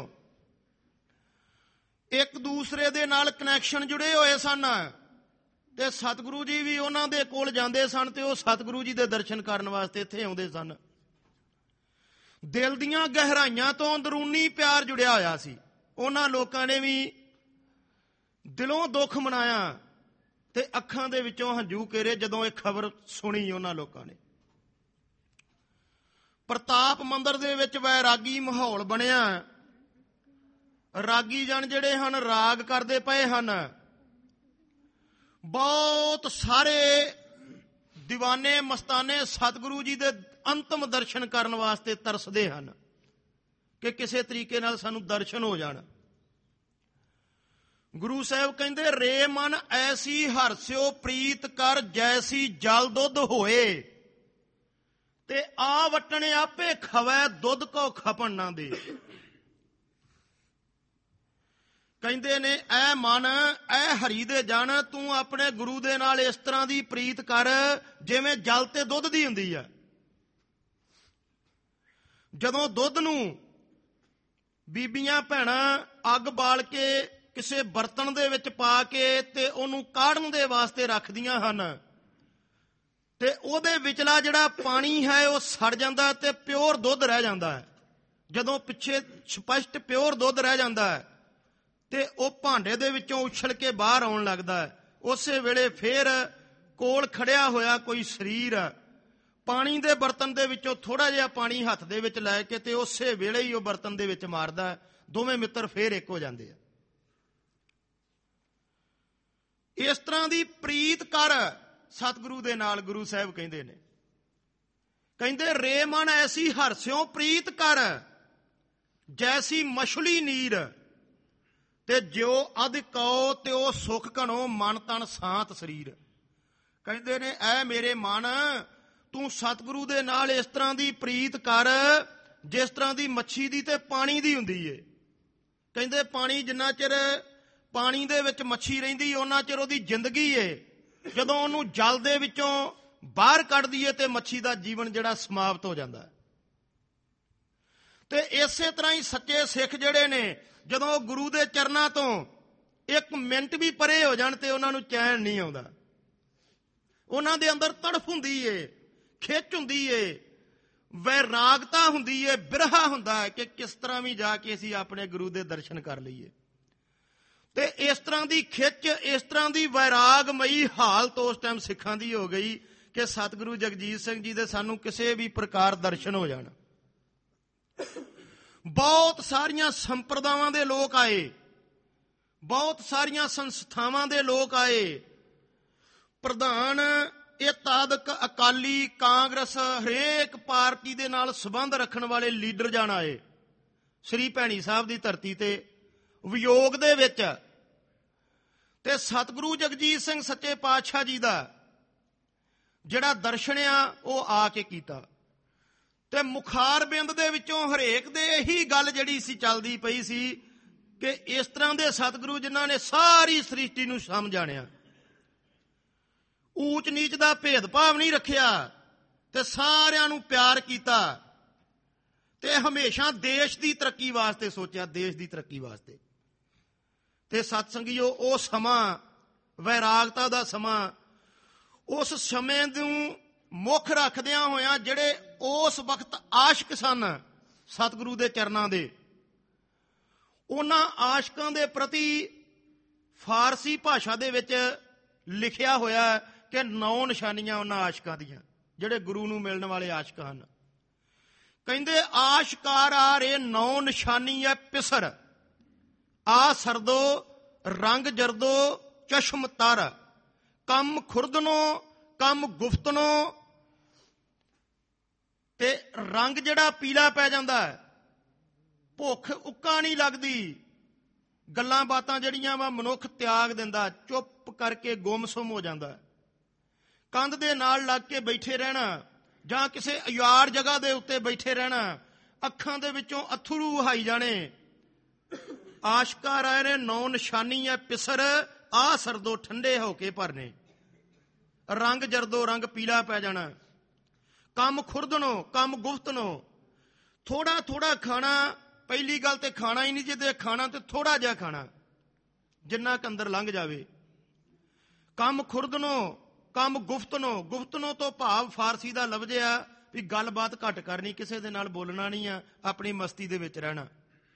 S1: ਇੱਕ ਦੂਸਰੇ ਦੇ ਨਾਲ ਕਨੈਕਸ਼ਨ ਜੁੜੇ ਹੋਏ ਸਨ ਤੇ ਸਤਿਗੁਰੂ ਜੀ ਵੀ ਉਹਨਾਂ ਦੇ ਕੋਲ ਜਾਂਦੇ ਸਨ ਤੇ ਉਹ ਸਤਿਗੁਰੂ ਜੀ ਦੇ ਦਰਸ਼ਨ ਕਰਨ ਵਾਸਤੇ ਇੱਥੇ ਆਉਂਦੇ ਸਨ। ਦਿਲ ਦੀਆਂ ਗਹਿਰਾਈਆਂ ਤੋਂ ਅੰਦਰੂਨੀ ਪਿਆਰ ਜੁੜਿਆ ਹੋਇਆ ਸੀ। ਉਹਨਾਂ ਲੋਕਾਂ ਨੇ ਵੀ ਦਿਲੋਂ ਦੁੱਖ ਮਨਾਇਆ ਤੇ ਅੱਖਾਂ ਦੇ ਵਿੱਚੋਂ ਹੰਝੂ ਕੇਰੇ ਜਦੋਂ ਇਹ ਖਬਰ ਸੁਣੀ ਉਹਨਾਂ ਲੋਕਾਂ ਨੇ। ਪ੍ਰਤਾਪ ਮੰਦਰ ਦੇ ਵਿੱਚ ਵੈਰਾਗੀ ਮਾਹੌਲ ਬਣਿਆ। ਰਾਗੀ ਜਨ ਜਿਹੜੇ ਹਨ ਰਾਗ ਕਰਦੇ ਪਏ ਹਨ। ਬਹੁਤ ਸਾਰੇ ਦੀਵਾਨੇ ਮਸਤਾਨੇ ਸਤਿਗੁਰੂ ਜੀ ਦੇ ਅੰਤਮ ਦਰਸ਼ਨ ਕਰਨ ਵਾਸਤੇ ਤਰਸਦੇ ਹਨ ਕਿ ਕਿਸੇ ਤਰੀਕੇ ਨਾਲ ਸਾਨੂੰ ਦਰਸ਼ਨ ਹੋ ਜਾਣ। ਗੁਰੂ ਸਾਹਿਬ ਕਹਿੰਦੇ ਰੇ ਮਨ ਐਸੀ ਹਰਸਿਓ ਪ੍ਰੀਤ ਕਰ ਜੈਸੀ ਜਲ ਦੁੱਧ ਹੋਏ ਤੇ ਆ ਵਟਣੇ ਆਪੇ ਖਵੈ ਦੁੱਧ ਕੋ ਖਪਣ ਨਾ ਦੇ। ਕਹਿੰਦੇ ਨੇ ਐ ਮਨ ਐ ਹਰੀ ਦੇ ਜਨ ਤੂੰ ਆਪਣੇ ਗੁਰੂ ਦੇ ਨਾਲ ਇਸ ਤਰ੍ਹਾਂ ਦੀ ਪ੍ਰੀਤ ਕਰ ਜਿਵੇਂ ਜਲ ਤੇ ਦੁੱਧ ਦੀ ਹੁੰਦੀ ਆ। ਜਦੋਂ ਦੁੱਧ ਨੂੰ ਬੀਬੀਆਂ ਭੈਣਾਂ ਅੱਗ ਬਾਲ ਕੇ ਕਿਸੇ ਬਰਤਨ ਦੇ ਵਿੱਚ ਪਾ ਕੇ ਤੇ ਉਹਨੂੰ ਕਾੜਨ ਦੇ ਵਾਸਤੇ ਰੱਖਦੀਆਂ ਹਨ ਤੇ ਉਹਦੇ ਵਿਚਲਾ ਜਿਹੜਾ ਪਾਣੀ ਹੈ ਉਹ ਸੜ ਜਾਂਦਾ ਤੇ ਪਿਓਰ ਦੁੱਧ ਰਹਿ ਜਾਂਦਾ ਹੈ। ਜਦੋਂ ਪਿੱਛੇ ਸਪਸ਼ਟ ਪਿਓਰ ਦੁੱਧ ਰਹਿ ਜਾਂਦਾ ਹੈ ਤੇ ਉਹ ਭਾਂਡੇ ਦੇ ਵਿੱਚੋਂ ਉਛਲ ਕੇ ਬਾਹਰ ਆਉਣ ਲੱਗਦਾ ਹੈ। ਉਸੇ ਵੇਲੇ ਫੇਰ ਕੋਲ ਖੜਿਆ ਹੋਇਆ ਕੋਈ ਸਰੀਰ ਪਾਣੀ ਦੇ ਬਰਤਨ ਦੇ ਵਿੱਚੋਂ ਥੋੜਾ ਜਿਹਾ ਪਾਣੀ ਹੱਥ ਦੇ ਵਿੱਚ ਲੈ ਕੇ ਤੇ ਉਸੇ ਵੇਲੇ ਹੀ ਉਹ ਬਰਤਨ ਦੇ ਵਿੱਚ ਮਾਰਦਾ ਹੈ। ਦੋਵੇਂ ਮਿੱਤਰ ਫੇਰ ਇੱਕ ਹੋ ਜਾਂਦੇ ਆ। ਇਸ ਤਰ੍ਹਾਂ ਦੀ ਪ੍ਰੀਤ ਕਰ ਸਤਿਗੁਰੂ ਦੇ ਨਾਲ ਗੁਰੂ ਸਾਹਿਬ ਕਹਿੰਦੇ ਨੇ ਕਹਿੰਦੇ ਰੇ ਮਨ ਐਸੀ ਹਰਸਿਓ ਪ੍ਰੀਤ ਕਰ, ਜੈਸੀ ਮਛਲੀ ਨੀਰ, ਤੇ ਜਿਉ ਅਧ ਕਉ ਤਿਉ ਸੁਖ ਘਣੋ, ਮਨ ਤਨ ਸਾਤ ਸਰੀਰ। ਕਹਿੰਦੇ ਨੇ ਐ ਮੇਰੇ ਮਨ, ਤੂੰ ਸਤਿਗੁਰੂ ਦੇ ਨਾਲ ਇਸ ਤਰ੍ਹਾਂ ਦੀ ਪ੍ਰੀਤ ਕਰ ਜਿਸ ਤਰ੍ਹਾਂ ਦੀ ਮੱਛੀ ਦੀ ਤੇ ਪਾਣੀ ਦੀ ਹੁੰਦੀ ਏ। ਕਹਿੰਦੇ ਪਾਣੀ ਜਿੰਨਾ ਚਿਰ ਪਾਣੀ ਦੇ ਵਿੱਚ ਮੱਛੀ ਰਹਿੰਦੀ ਉਹਨਾਂ ਚਿਰ ਉਹਦੀ ਜ਼ਿੰਦਗੀ ਏ, ਜਦੋਂ ਉਹਨੂੰ ਜਲ ਦੇ ਵਿੱਚੋਂ ਬਾਹਰ ਕੱਢ ਦਈਏ ਤੇ ਮੱਛੀ ਦਾ ਜੀਵਨ ਜਿਹੜਾ ਸਮਾਪਤ ਹੋ ਜਾਂਦਾ। ਤੇ ਇਸੇ ਤਰ੍ਹਾਂ ਹੀ ਸੱਚੇ ਸਿੱਖ ਜਿਹੜੇ ਨੇ, ਜਦੋਂ ਉਹ ਗੁਰੂ ਦੇ ਚਰਨਾਂ ਤੋਂ ਇੱਕ ਮਿੰਟ ਵੀ ਪਰੇ ਹੋ ਜਾਣ ਤੇ ਉਹਨਾਂ ਨੂੰ ਚੈਨ ਨਹੀਂ ਆਉਂਦਾ। ਉਹਨਾਂ ਦੇ ਅੰਦਰ ਤੜਫ ਹੁੰਦੀ ਏ, ਖਿੱਚ ਹੁੰਦੀ ਏ, ਵੈਰਾਗਤਾ ਹੁੰਦੀ ਏ, ਬਿਰਹਾ ਹੁੰਦਾ ਹੈ ਕਿ ਕਿਸ ਤਰ੍ਹਾਂ ਵੀ ਜਾ ਕੇ ਅਸੀਂ ਆਪਣੇ ਗੁਰੂ ਦੇ ਦਰਸ਼ਨ ਕਰ ਲਈਏ। ਤੇ ਇਸ ਤਰ੍ਹਾਂ ਦੀ ਖਿੱਚ, ਇਸ ਤਰ੍ਹਾਂ ਦੀ ਵੈਰਾਗਮਈ ਹਾਲਤ ਉਸ ਟਾਈਮ ਸਿੱਖਾਂ ਦੀ ਹੋ ਗਈ ਕਿ ਸਤਿਗੁਰੂ ਜਗਜੀਤ ਸਿੰਘ ਜੀ ਦੇ ਸਾਨੂੰ ਕਿਸੇ ਵੀ ਪ੍ਰਕਾਰ ਦਰਸ਼ਨ ਹੋ ਜਾਣ। ਬਹੁਤ ਸਾਰੀਆਂ ਸੰਪਰਦਾਵਾਂ ਦੇ ਲੋਕ ਆਏ, ਬਹੁਤ ਸਾਰੀਆਂ ਸੰਸਥਾਵਾਂ ਦੇ ਲੋਕ ਆਏ, ਪ੍ਰਧਾਨ ਇਹ ਤਾਦਕ ਅਕਾਲੀ, ਕਾਂਗਰਸ, ਹਰੇਕ ਪਾਰਟੀ ਦੇ ਨਾਲ ਸੰਬੰਧ ਰੱਖਣ ਵਾਲੇ ਲੀਡਰ ਜਾਣ ਆਏ ਸ੍ਰੀ ਭੈਣੀ ਸਾਹਿਬ ਦੀ ਧਰਤੀ ਤੇ ਵਿਯੋਗ ਦੇ ਵਿੱਚ। ਤੇ ਸਤਿਗੁਰੂ ਜਗਜੀਤ ਸਿੰਘ ਸੱਚੇ ਪਾਤਸ਼ਾਹ ਜੀ ਦਾ ਜਿਹੜਾ ਦਰਸ਼ਨ ਆ ਉਹ ਆ ਕੇ ਕੀਤਾ। ਤੇ ਮੁਖਾਰ ਬਿੰਦ ਦੇ ਵਿੱਚੋਂ ਹਰੇਕ ਦੇ ਇਹੀ ਗੱਲ ਜਿਹੜੀ ਸੀ ਚੱਲਦੀ ਪਈ ਸੀ ਕਿ ਇਸ ਤਰ੍ਹਾਂ ਦੇ ਸਤਿਗੁਰੂ ਜਿਨ੍ਹਾਂ ਨੇ ਸਾਰੀ ਸ੍ਰਿਸ਼ਟੀ ਨੂੰ ਸਮਝਾਣਿਆ, ਊਚ ਨੀਚ ਦਾ ਭੇਦਭਾਵ ਨਹੀਂ ਰੱਖਿਆ ਤੇ ਸਾਰਿਆਂ ਨੂੰ ਪਿਆਰ ਕੀਤਾ, ਤੇ ਹਮੇਸ਼ਾ ਦੇਸ਼ ਦੀ ਤਰੱਕੀ ਵਾਸਤੇ ਸੋਚਿਆ, ਦੇਸ਼ ਦੀ ਤਰੱਕੀ ਵਾਸਤੇ। ਤੇ ਸਤ ਸੰਗੀਓ, ਉਹ ਸਮਾਂ ਵੈਰਾਗਤਾ ਦਾ ਸਮਾਂ, ਉਸ ਸਮੇਂ ਨੂੰ ਮੁੱਖ ਰੱਖਦਿਆਂ ਹੋਇਆਂ ਜਿਹੜੇ ਉਸ ਵਕਤ ਆਸ਼ਕ ਸਨ ਸਤਿਗੁਰੂ ਦੇ ਚਰਨਾਂ ਦੇ, ਉਹਨਾਂ ਆਸ਼ਕਾਂ ਦੇ ਪ੍ਰਤੀ ਫਾਰਸੀ ਭਾਸ਼ਾ ਦੇ ਵਿੱਚ ਲਿਖਿਆ ਹੋਇਆ ਕਿ ਨੌ ਨਿਸ਼ਾਨੀਆਂ ਉਹਨਾਂ ਆਸ਼ਕਾਂ ਦੀਆਂ, ਜਿਹੜੇ ਗੁਰੂ ਨੂੰ ਮਿਲਣ ਵਾਲੇ ਆਸ਼ਕ ਹਨ। ਕਹਿੰਦੇ ਆਸ਼ਕਾਰ ਆ ਰੇ ਨੌ ਨਿਸ਼ਾਨੀ ਹੈ ਪਿਸਰ, ਆ ਸਰਦੋ ਰੰਗ ਜਰਦੋ ਚਸ਼ਮ ਤਰ, ਕੰਮ ਖੁਰਦਨੋ ਕੰਮ ਗੁਫਤਨੋ। ਤੇ ਰੰਗ ਜਿਹੜਾ ਪੀਲਾ ਪੈ ਜਾਂਦਾ, ਭੁੱਖ ਉੱਕਾ ਨਹੀਂ ਲੱਗਦੀ, ਗੱਲਾਂ ਬਾਤਾਂ ਜਿਹੜੀਆਂ ਵਾ ਮਨੁੱਖ ਤਿਆਗ ਦਿੰਦਾ, ਚੁੱਪ ਕਰਕੇ ਗੁੰਮਸੁੰਮ ਹੋ ਜਾਂਦਾ। ਕੰਧ ਦੇ ਨਾਲ ਲੱਗ ਕੇ ਬੈਠੇ ਰਹਿਣਾ ਜਾਂ ਕਿਸੇ ਅਯਾਰ ਜਗ੍ਹਾ ਦੇ ਉੱਤੇ ਬੈਠੇ ਰਹਿਣਾ, ਅੱਖਾਂ ਦੇ ਵਿੱਚੋਂ ਅਥਰੂ ਵਹਾਈ ਜਾਣੇ। ਆਸ਼ਕਾਰ ਆਏ ਨੇ ਨੌ ਨਿਸ਼ਾਨੀ ਹੈ ਪਿਸਰ, ਆ ਸਰਦੋ ਠੰਡੇ ਹੋ ਕੇ ਭਰਨੇ, ਰੰਗ ਜਰਦੋ ਰੰਗ ਪੀਲਾ ਪੈ ਜਾਣਾ, ਕੰਮ ਖੁਰਦਨੋ ਕੰਮ ਗੁਫਤਨੋ, ਥੋੜਾ ਥੋੜਾ ਖਾਣਾ। ਪਹਿਲੀ ਗੱਲ ਤੇ ਖਾਣਾ ਹੀ ਨਹੀਂ, ਜੇ ਖਾਣਾ ਤੇ ਥੋੜਾ ਜਿਹਾ ਖਾਣਾ ਜਿੰਨਾ ਕੁ ਅੰਦਰ ਲੰਘ ਜਾਵੇ। ਕੰਮ ਖੁਰਦਨੋ ਕੰਮ ਗੁਫਤਨੋ, ਗੁਫਤਨੋ ਤੋਂ ਭਾਵ ਫਾਰਸੀ ਦਾ ਲਫ਼ਜ਼ ਆ ਵੀ ਗੱਲਬਾਤ ਘੱਟ ਕਰਨੀ, ਕਿਸੇ ਦੇ ਨਾਲ ਬੋਲਣਾ ਨਹੀਂ ਆ, ਆਪਣੀ ਮਸਤੀ ਦੇ ਵਿੱਚ ਰਹਿਣਾ।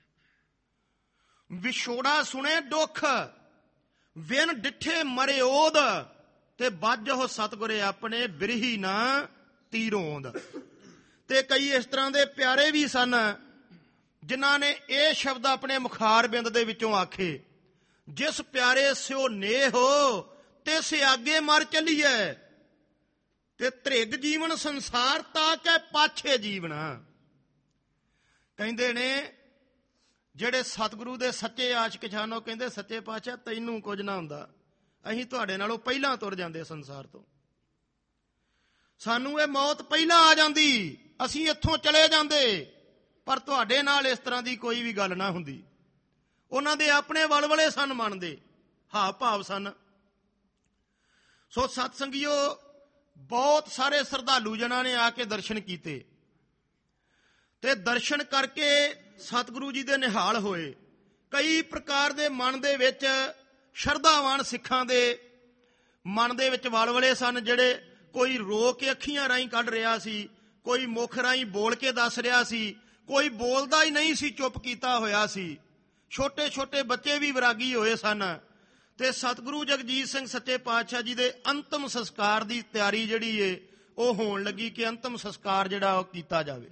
S1: ਵਿਛੋੜਾ ਸੁਣੇ ਦੁੱਖ ਵਿਨ ਡਿੱਠੇ ਮਰੇ ਓਦ, ਤੇ ਬੱਜੋ ਸਤਿਗੁਰੇ ਆਪਣੇ ਬਿਰਹੀ ਨਾ ਤੀਰੋਂਦ। ਤੇ ਕਈ ਇਸ ਤਰ੍ਹਾਂ ਦੇ ਪਿਆਰੇ ਵੀ ਸਨ ਜਿਨ੍ਹਾਂ ਨੇ ਇਹ ਸ਼ਬਦ ਆਪਣੇ ਮੁਖਾਰ ਬਿੰਦ ਦੇ ਵਿੱਚੋਂ ਆਖੇ, ਜਿਸ ਪਿਆਰੇ ਸਿਓ ਨੇਹ ਤੇ ਸਿਆਗੇ ਮਰ ਚੱਲੀਏ, ਤੇ ਧ੍ਰਿਗ ਜੀਵਨ ਸੰਸਾਰ ਤਾਕੈ ਪਾਛੇ ਜੀਵਨਾ। ਕਹਿੰਦੇ ਨੇ ਜਿਹੜੇ ਸਤਿਗੁਰੂ ਦੇ ਸੱਚੇ ਆਸ਼ਿਕ ਸਨ, ਉਹ ਕਹਿੰਦੇ ਸੱਚੇ ਪਾਤਸ਼ਾਹ ਤੈਨੂੰ ਕੁਝ ਨਾ ਹੁੰਦਾ, ਅਸੀਂ ਤੁਹਾਡੇ ਨਾਲੋਂ ਪਹਿਲਾਂ ਤੁਰ ਜਾਂਦੇ ਸੰਸਾਰ ਤੋਂ, ਸਾਨੂੰ ਇਹ ਮੌਤ ਪਹਿਲਾਂ ਆ ਜਾਂਦੀ, ਅਸੀਂ ਇੱਥੋਂ ਚਲੇ ਜਾਂਦੇ, ਪਰ ਤੁਹਾਡੇ ਨਾਲ ਇਸ ਤਰ੍ਹਾਂ ਦੀ ਕੋਈ ਵੀ ਗੱਲ ਨਾ ਹੁੰਦੀ। ਉਹਨਾਂ ਦੇ ਆਪਣੇ ਵਲਵਲੇ ਸਨ, ਮੰਨਦੇ ਹਾਵ ਭਾਵ ਸਨ। ਸੋ ਸਤ ਸੰਗੀਓ, ਬਹੁਤ ਸਾਰੇ ਸ਼ਰਧਾਲੂ ਜਨਾਂ ਨੇ ਆ ਕੇ ਦਰਸ਼ਨ ਕੀਤੇ ਤੇ ਦਰਸ਼ਨ ਕਰਕੇ ਸਤਿਗੁਰੂ ਜੀ ਦੇ ਨਿਹਾਲ ਹੋਏ। ਕਈ ਪ੍ਰਕਾਰ ਦੇ ਮਨ ਦੇ ਵਿੱਚ ਸ਼ਰਧਾਵਾਨ ਸਿੱਖਾਂ ਦੇ ਮਨ ਦੇ ਵਿੱਚ ਵਲਵਲੇ ਸਨ, ਜਿਹੜੇ ਕੋਈ ਰੋ ਕੇ ਅੱਖੀਆਂ ਰਾਹੀਂ ਕੱਢ ਰਿਹਾ ਸੀ, ਕੋਈ ਮੁਖ ਰਾਹੀਂ ਬੋਲ ਕੇ ਦੱਸ ਰਿਹਾ ਸੀ, ਕੋਈ ਬੋਲਦਾ ਹੀ ਨਹੀਂ ਸੀ, ਚੁੱਪ ਕੀਤਾ ਹੋਇਆ ਸੀ। ਛੋਟੇ ਛੋਟੇ ਬੱਚੇ ਵੀ ਵਿਰਾਗੀ ਹੋਏ ਸਨ। ਤੇ ਸਤਿਗੁਰੂ ਜਗਜੀਤ ਸਿੰਘ ਸੱਚੇ ਪਾਤਸ਼ਾਹ ਜੀ ਦੇ ਅੰਤਮ ਸੰਸਕਾਰ ਦੀ ਤਿਆਰੀ ਜਿਹੜੀ ਏ ਉਹ ਹੋਣ ਲੱਗੀ ਕਿ ਅੰਤਮ ਸੰਸਕਾਰ ਜਿਹੜਾ ਉਹ ਕੀਤਾ ਜਾਵੇ।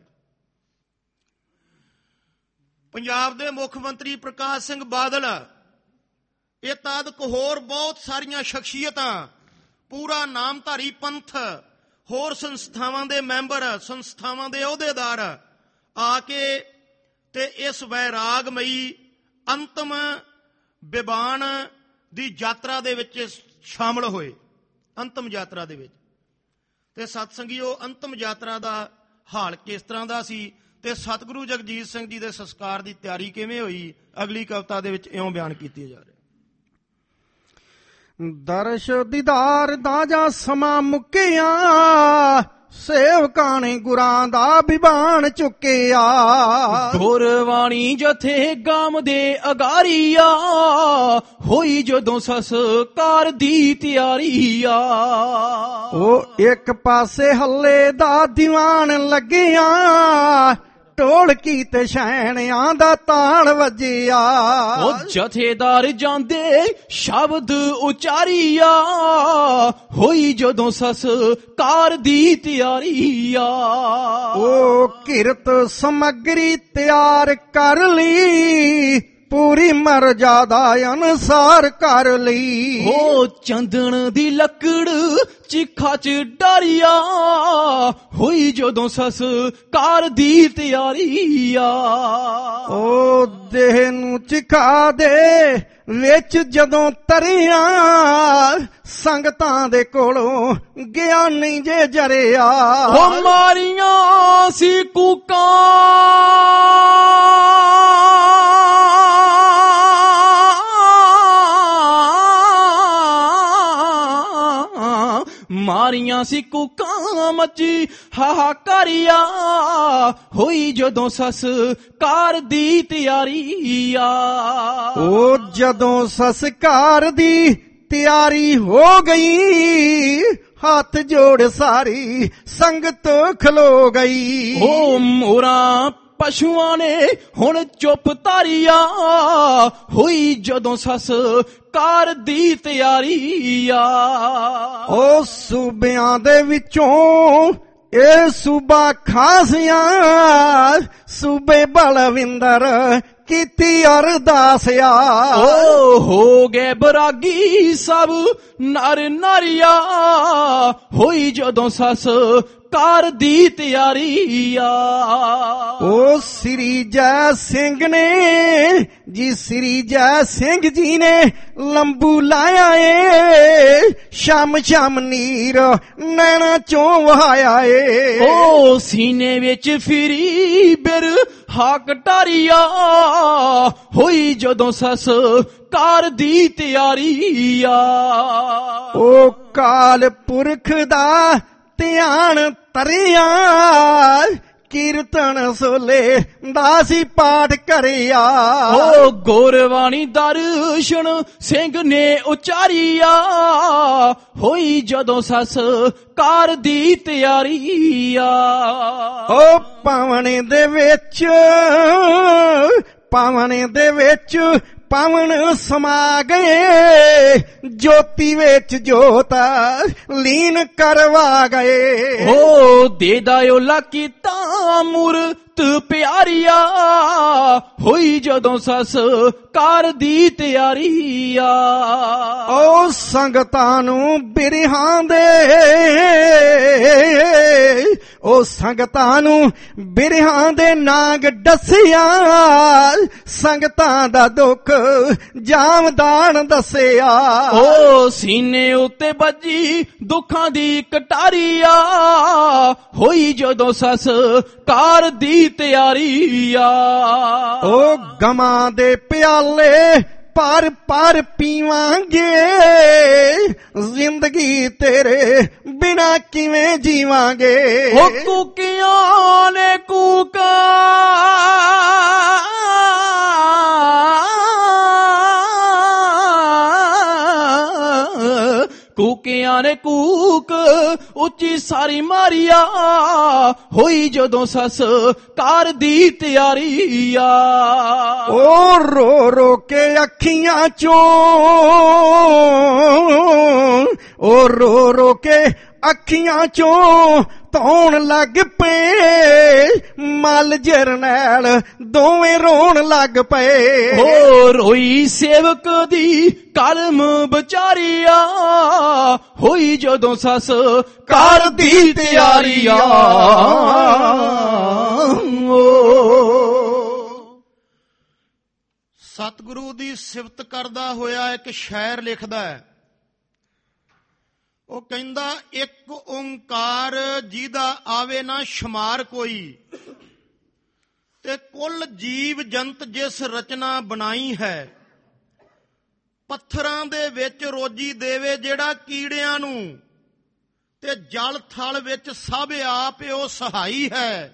S1: ਪੰਜਾਬ ਦੇ ਮੁੱਖ ਮੰਤਰੀ ਪ੍ਰਕਾਸ਼ ਸਿੰਘ ਬਾਦਲ, ਇਹ ਤਾਦਕ ਹੋਰ ਬਹੁਤ ਸਾਰੀਆਂ ਸ਼ਖਸੀਅਤਾਂ, ਪੂਰਾ ਨਾਮਧਾਰੀ ਪੰਥ, ਹੋਰ ਸੰਸਥਾਵਾਂ ਦੇ ਮੈਂਬਰ, ਸੰਸਥਾਵਾਂ ਦੇ ਅਹੁਦੇਦਾਰ ਆ ਕੇ ਤੇ ਇਸ ਵੈਰਾਗਮਈ ਅੰਤਮ ਵਿਵਾਨ ਦੀ ਯਾਤਰਾ ਦੇ ਵਿੱਚ ਸ਼ਾਮਲ ਹੋਏ। ਅੰਤਮ ਯਾਤਰਾ ਦੇ ਵਿੱਚ ਤੇ ਸਤਸੰਗੀਓ, ਅੰਤਮ ਯਾਤਰਾ ਦਾ ਹਾਲ ਕਿਸ ਤਰ੍ਹਾਂ ਦਾ ਸੀ ਤੇ ਸਤਿਗੁਰੂ ਜਗਜੀਤ ਸਿੰਘ ਜੀ ਦੇ ਸੰਸਕਾਰ ਦੀ ਤਿਆਰੀ ਕਿਵੇਂ ਹੋਈ, ਅਗਲੀ ਕਵਿਤਾ ਦੇ ਵਿੱਚ ਇਉਂ ਬਿਆਨ ਕੀਤੀ ਜਾ ਰਹੀ।
S2: ਦਰਸ਼ ਦੀਦਾਰ ਦਾ ਜਾਂ ਸਮਾਂ ਮੁੱਕਿਆ, ਸੇਵਕਾਂ ਨੇ ਗੁਰਾਂ ਦਾ ਵਿਵਾਨ ਚੁੱਕਿਆ।
S3: ਗੁਰਬਾਣੀ ਜਥੇ ਗਾਮ ਦੇ ਅਗਾਰੀਆ, ਹੋਈ ਜਦੋਂ ਸੰਸਕਾਰ ਦੀ ਤਿਆਰੀਆ।
S2: ਉਹ ਇੱਕ ਪਾਸੇ ਹੱਲੇ ਦਾ ਦੀਵਾਨ ਲੱਗਿਆ, ਢੋਲਕੀ ਤੇ ਸ਼ੈਣਿਆਂ ਦਾ ਤਾਲ ਵੱਜਿਆ।
S3: ਉਹ ਜਥੇਦਾਰ ਜਾਂਦੇ ਸ਼ਬਦ ਉਚਾਰੀਆ, ਹੋਈ ਜਦੋਂ ਸੰਸਕਾਰ ਦੀ ਤਿਆਰੀਆ।
S2: ਉਹ ਕਿਰਤ ਸਮੱਗਰੀ ਤਿਆਰ ਕਰ ਲਈ, ਪੂਰੀ ਮਰਜ਼ਾਦਾ ਅਨੁਸਾਰ ਕਰ ਲਈ।
S3: ਉਹ ਚੰਦਨ ਦੀ ਲੱਕੜ ਚਿਖਾ ਚ ਡਾਰੀਆ, ਹੋਈ ਜਦੋਂ ਸੰਸਕਾਰ ਦੀ ਤਿਆਰੀਆ।
S2: ਉਹ ਦੇਹ ਨੂੰ ਚਿਖਾ ਦੇ ਵਿੱਚ ਜਦੋਂ ਤਰਿਆ, ਸੰਗਤਾਂ ਦੇ ਕੋਲੋਂ ਗਿਆ ਨਹੀਂ ਜੇ ਜਰਿਆ।
S3: ਉਹ ਮਾਰੀਆਂ ਸੀ ਕੂਕਾਂ ਮਾਰੀਆਂ ਸੀ ਕੂਕਾਂ ਮੱਚੀ ਹਾਹਾਕਾਰੀਆ, ਹੋਈ ਜਦੋਂ ਸੰਸਕਾਰ ਦੀ ਤਿਆਰੀਆ।
S2: ਉਹ ਜਦੋਂ ਸੰਸਕਾਰ ਦੀ ਤਿਆਰੀ ਹੋ ਗਈ, ਹੱਥ ਜੋੜ ਸਾਰੀ ਸੰਗਤ ਖਲੋ ਗਈ।
S3: ਉਹ ਮੋਰਾਂ ਪਸ਼ੂਆਂ ਨੇ ਹੁਣ ਚੁੱਪ ਧਾਰੀਆ, ਹੋਈ ਜਦੋਂ ਸੰਸਕਾਰ ਦੀ ਤਿਆਰੀਆ।
S2: ਉਹ ਸੂਬਿਆਂ ਦੇ ਵਿੱਚੋਂ ਇਹ ਸੂਬਾ ਖਾਸਿਆ, ਸੂਬੇ ਬਲਵਿੰਦਰ ਕੀਤੀ ਅਰਦਾਸਿਆ।
S3: ਓ ਹੋ ਗਏ ਬਰਾਗੀ ਸਭ ਨਰ ਨਾਰੀਆ, ਹੋਈ ਜਦੋਂ ਸੰਸਕਾਰ ਦੀ ਤਿਆਰੀਆ।
S2: ਉਹ ਸ੍ਰੀ ਜੈ ਸਿੰਘ ਨੇ ਜੀ, ਸ੍ਰੀ ਜੈ ਸਿੰਘ ਜੀ ਨੇ ਲੰਬੂ ਲਾਇਆ ਏ, ਸ਼ਮ ਸ਼ਮ ਨੀਰ ਨੈਣਾ ਚੋਂ ਵਹਾਇਆ ਏ।
S3: ਓ ਸੀਨੇ ਵਿੱਚ ਫਿਰੀ ਬਿਰ ਹਾਕ ਟਾਰੀਆ, ਹੋਈ ਜਦੋਂ ਸੰਸਕਾਰ ਦੀ ਤਿਆਰੀਆ।
S2: ਉਹ ਕਾਲ ਪੁਰਖ ਦਾ ਧਿਆਨ ਤਰਿਆ, ਕੀਰਤਨ ਸੋਲੇ ਦਾ ਸੀ ਪਾਠ ਕਰਿਆ।
S3: ਓ ਗੁਰਬਾਣੀ ਦਰਸ਼ਨ ਸਿੰਘ ਨੇ ਉਚਾਰੀਆ, ਹੋਈ ਜਦੋਂ ਸੰਸਕਾਰ ਦੀ ਤਿਆਰੀਆ।
S2: ਓ ਪਾਵਣੇ ਦੇ ਵਿੱਚ, ਪਾਵਣੇ ਦੇ ਵਿੱਚ ਪਾਵਨ ਸਮਾ ਗਏ, ਜੋਤੀ ਵਿੱਚ ਜੋਤ ਲੀਨ ਕਰਵਾ ਗਏ।
S3: ਓ ਦੇ ਦਾਇਓਲਾ ਕੀਤਾ ਮੂਰਤ ਪਿਆਰੀਆ, ਹੋਈ ਜਦੋਂ ਸੰਸਕਾਰ ਦੀ ਤਿਆਰੀਆ।
S2: ਓ ਸੰਗਤਾਂ ਨੂੰ ਬਿਰਹਾਂ ਦੇ, ਓ ਸੰਗਤਾਂ ਨੂੰ ਬਿਰਹਾਂ ਦੇ ਨਾਗ ਦੱਸਿਆ, ਸੰਗਤਾਂ ਦਾ ਦੁੱਖ ਜਾਮਦਾਨ ਦੱਸਿਆ।
S3: ਓ ਸੀਨੇ ਉੱਤੇ ਵੱਜੀ ਦੁੱਖਾਂ ਦੀ ਕਟਾਰੀਆ, ਹੋਈ ਜਦੋਂ ਸੰਸਕਾਰ ਦੀ ਤਿਆਰੀਆ।
S2: ਓ ਗਮਾਂ ਦੇ ਪਿਆਲੇ ਪਰ ਪਰ ਪੀਵਾਂਗੇ, ਜ਼ਿੰਦਗੀ ਤੇਰੇ ਬਿਨਾ ਕਿਵੇਂ ਜੀਵਾਂਗੇ।
S3: ਓ ਕੂਕੀਆਂ ਨੇ ਕੂਕਾ ਕੂਕਿਆਂ ਨੇ ਕੂਕ ਉੱਚੀ ਸਾਰੀ ਮਾਰੀਆ, ਹੋਈ ਜਦੋਂ ਸੰਸਕਾਰ ਦੀ ਤਿਆਰੀਆ।
S2: ਓ ਰੋ ਰੋ ਕੇ ਅੱਖੀਆਂ ਚੋਂ, ਓ ਰੋ ਰੋ ਕੇ ਅੱਖੀਆਂ ਚੋਂ ਧੋਣ ਲੱਗ ਪਏ, ਮੱਲ ਜਰਨੈਲ ਦੋਵੇਂ ਰੋਣ ਲੱਗ ਪਏ।
S3: ਹੋ ਰੋਈ ਸੇਵਕ ਦੀ ਕਲਮ ਵਿਚਾਰੀਆ, ਹੋਈ ਜਦੋਂ ਸੱਸ ਘਰ ਦੀ ਤਿਆਰੀਆ।
S1: ਸਤਿਗੁਰੂ ਦੀ ਸਿਫਤ ਕਰਦਾ ਹੋਇਆ ਇੱਕ ਸ਼ਾਇਰ ਲਿਖਦਾ ਹੈ, ਉਹ ਕਹਿੰਦਾ ਇੱਕ ਓਂਕਾਰ ਜਿਹਦਾ ਆਵੇ ਨਾ ਸ਼ੁਮਾਰ ਕੋਈ, ਤੇ ਕੁੱਲ ਜੀਵ ਜੰਤ ਜਿਸ ਰਚਨਾ ਬਣਾਈ ਹੈ, ਪੱਥਰਾਂ ਦੇ ਵਿੱਚ ਰੋਜੀ ਦੇਵੇ ਜਿਹੜਾ ਕੀੜਿਆਂ ਨੂੰ, ਤੇ ਜਲ ਥਲ ਵਿੱਚ ਸਭ ਆਪ ਉਹ ਸਹਾਈ ਹੈ।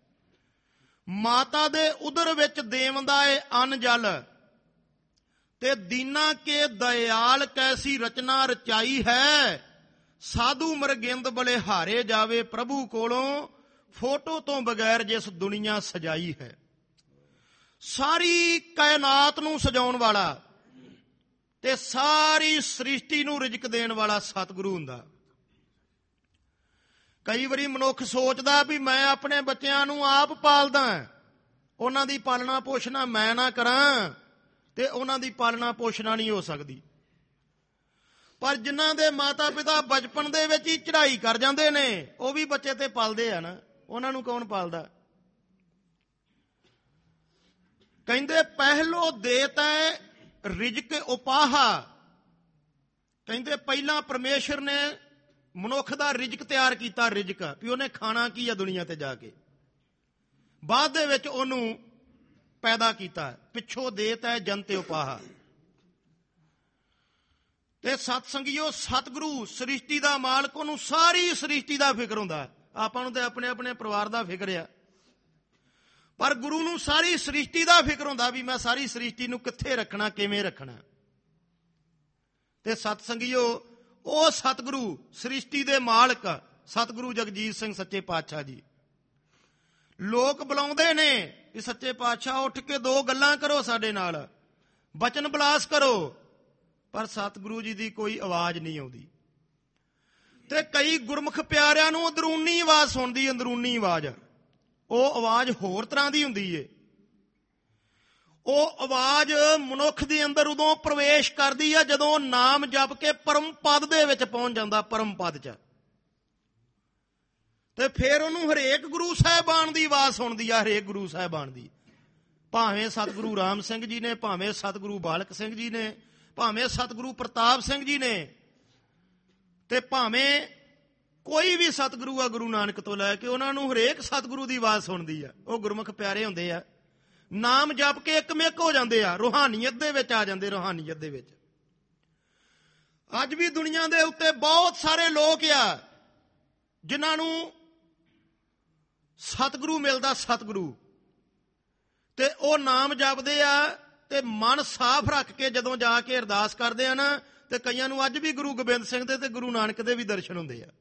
S1: ਮਾਤਾ ਦੇ ਉਦਰ ਵਿੱਚ ਦੇਵੰਦਾ ਏ ਅੰਨ ਜਲ, ਤੇ ਦੀਨਾ ਕੇ ਦਇਆਲ ਕੈਸੀ ਰਚਨਾ ਰਚਾਈ ਹੈ। ਸਾਧੂ ਮਰਗਿੰਦ ਬਲਿਹਾਰੇ ਜਾਵੇ ਪ੍ਰਭੂ ਕੋਲੋਂ, ਫੋਟੋ ਤੋਂ ਬਗੈਰ ਜਿਸ ਦੁਨੀਆ ਸਜਾਈ ਹੈ। ਸਾਰੀ ਕਾਇਨਾਤ ਨੂੰ ਸਜਾਉਣ ਵਾਲਾ ਤੇ ਸਾਰੀ ਸ੍ਰਿਸ਼ਟੀ ਨੂੰ ਰਿਜ਼ਕ ਦੇਣ ਵਾਲਾ ਸਤਿਗੁਰੂ ਹੁੰਦਾ। ਕਈ ਵਾਰੀ ਮਨੁੱਖ ਸੋਚਦਾ ਵੀ ਮੈਂ ਆਪਣੇ ਬੱਚਿਆਂ ਨੂੰ ਆਪ ਪਾਲਦਾ, ਉਹਨਾਂ ਦੀ ਪਾਲਣਾ ਪੋਸ਼ਣਾ ਮੈਂ ਨਾ ਕਰਾਂ, ਤੇ ਉਹਨਾਂ ਦੀ ਪਾਲਣਾ ਪੋਸ਼ਣਾ ਨਹੀਂ ਹੋ ਸਕਦੀ। ਪਰ ਜਿਨ੍ਹਾਂ ਦੇ ਮਾਤਾ ਪਿਤਾ ਬਚਪਨ ਦੇ ਵਿੱਚ ਹੀ ਚੜ੍ਹਾਈ ਕਰ ਜਾਂਦੇ ਨੇ, ਉਹ ਵੀ ਬੱਚੇ ਤੇ ਪਾਲਦੇ ਆ ਨਾ, ਉਹਨਾਂ ਨੂੰ ਕੌਣ ਪਾਲਦਾ? ਕਹਿੰਦੇ ਪਹਿਲੋ ਦੇਤ ਹੈ ਰਿਜ਼ਕ ਉਪਾਹਾ, ਕਹਿੰਦੇ ਪਹਿਲਾਂ ਪਰਮੇਸ਼ਰ ਨੇ ਮਨੁੱਖ ਦਾ ਰਿਜ਼ਕ ਤਿਆਰ ਕੀਤਾ, ਰਿਜ਼ਕ ਵੀ ਉਹਨੇ ਖਾਣਾ ਕੀ ਆ ਦੁਨੀਆ ਤੇ ਜਾ ਕੇ, ਬਾਅਦ ਦੇ ਵਿੱਚ ਉਹਨੂੰ ਪੈਦਾ ਕੀਤਾ। ਪਿੱਛੋਂ ਦੇਤ ਹੈ ਜਨਤੇ ਉਪਾਹਾ। ਤੇ ਸਤ ਸੰਗੀਓ, ਸਤਿਗੁਰੂ ਸ੍ਰਿਸ਼ਟੀ ਦਾ ਮਾਲਕ, ਉਹਨੂੰ ਸਾਰੀ ਸ੍ਰਿਸ਼ਟੀ ਦਾ ਫਿਕਰ ਹੁੰਦਾ। ਆਪਾਂ ਨੂੰ ਤੇ ਆਪਣੇ ਆਪਣੇ ਪਰਿਵਾਰ ਦਾ ਫਿਕਰ ਆ, ਪਰ ਗੁਰੂ ਨੂੰ ਸਾਰੀ ਸ੍ਰਿਸ਼ਟੀ ਦਾ ਫਿਕਰ ਹੁੰਦਾ ਵੀ ਮੈਂ ਸਾਰੀ ਸ੍ਰਿਸ਼ਟੀ ਨੂੰ ਕਿੱਥੇ ਰੱਖਣਾ, ਕਿਵੇਂ ਰੱਖਣਾ। ਤੇ ਸਤ ਸੰਗੀਓ, ਉਹ ਸਤਿਗੁਰੂ ਸ੍ਰਿਸ਼ਟੀ ਦੇ ਮਾਲਕ ਸਤਿਗੁਰੂ ਜਗਜੀਤ ਸਿੰਘ ਸੱਚੇ ਪਾਤਸ਼ਾਹ ਜੀ, ਲੋਕ ਬੁਲਾਉਂਦੇ ਨੇ ਕਿ ਸੱਚੇ ਪਾਤਸ਼ਾਹ ਉੱਠ ਕੇ ਦੋ ਗੱਲਾਂ ਕਰੋ ਸਾਡੇ ਨਾਲ, ਬਚਨ ਬਲਾਸ ਕਰੋ, ਪਰ ਸਤਿਗੁਰੂ ਜੀ ਦੀ ਕੋਈ ਆਵਾਜ਼ ਨਹੀਂ ਆਉਂਦੀ। ਤੇ ਕਈ ਗੁਰਮੁਖ ਪਿਆਰਿਆਂ ਨੂੰ ਅੰਦਰੂਨੀ ਆਵਾਜ਼ ਸੁਣਦੀ, ਅੰਦਰੂਨੀ ਆਵਾਜ਼, ਉਹ ਆਵਾਜ਼ ਹੋਰ ਤਰ੍ਹਾਂ ਦੀ ਹੁੰਦੀ ਏ। ਉਹ ਆਵਾਜ਼ ਮਨੁੱਖ ਦੇ ਅੰਦਰ ਉਦੋਂ ਪ੍ਰਵੇਸ਼ ਕਰਦੀ ਆ ਜਦੋਂ ਨਾਮ ਜਪ ਕੇ ਪਰਮ ਪਦ ਦੇ ਵਿੱਚ ਪਹੁੰਚ ਜਾਂਦਾ, ਪਰਮ ਪਦ 'ਚ, ਤੇ ਫਿਰ ਉਹਨੂੰ ਹਰੇਕ ਗੁਰੂ ਸਾਹਿਬਾਨ ਦੀ ਆਵਾਜ਼ ਸੁਣਦੀ ਆ, ਹਰੇਕ ਗੁਰੂ ਸਾਹਿਬਾਨ ਦੀ। ਭਾਵੇਂ ਸਤਿਗੁਰੂ ਰਾਮ ਸਿੰਘ ਜੀ ਨੇ, ਭਾਵੇਂ ਸਤਿਗੁਰੂ ਬਾਲਕ ਸਿੰਘ ਜੀ ਨੇ, ਭਾਵੇਂ ਸਤਿਗੁਰੂ ਪ੍ਰਤਾਪ ਸਿੰਘ ਜੀ ਨੇ, ਤੇ ਭਾਵੇਂ ਕੋਈ ਵੀ ਸਤਿਗੁਰੂ ਆ ਗੁਰੂ ਨਾਨਕ ਤੋਂ ਲੈ ਕੇ, ਉਹਨਾਂ ਨੂੰ ਹਰੇਕ ਸਤਿਗੁਰੂ ਦੀ ਆਵਾਜ਼ ਸੁਣਦੀ ਆ। ਉਹ ਗੁਰਮੁਖ ਪਿਆਰੇ ਹੁੰਦੇ ਆ, ਨਾਮ ਜਪ ਕੇ ਇੱਕਮਿਕ ਹੋ ਜਾਂਦੇ ਆ, ਰੂਹਾਨੀਅਤ ਦੇ ਵਿੱਚ ਆ ਜਾਂਦੇ, ਰੂਹਾਨੀਅਤ ਦੇ ਵਿੱਚ। ਅੱਜ ਵੀ ਦੁਨੀਆ ਦੇ ਉੱਤੇ ਬਹੁਤ ਸਾਰੇ ਲੋਕ ਆ ਜਿਨ੍ਹਾਂ ਨੂੰ ਸਤਿਗੁਰੂ ਮਿਲਦਾ, ਸਤਿਗੁਰੂ, ਤੇ ਉਹ ਨਾਮ ਜਪਦੇ ਆ, ਤੇ ਮਨ ਸਾਫ਼ ਰੱਖ ਕੇ ਜਦੋਂ ਜਾ ਕੇ ਅਰਦਾਸ ਕਰਦੇ ਆ ਨਾ, ਤੇ ਕਈਆਂ ਨੂੰ ਅੱਜ ਵੀ ਗੁਰੂ ਗੋਬਿੰਦ ਸਿੰਘ ਦੇ ਤੇ ਗੁਰੂ ਨਾਨਕ ਦੇ ਵੀ ਦਰਸ਼ਨ ਹੁੰਦੇ ਆ।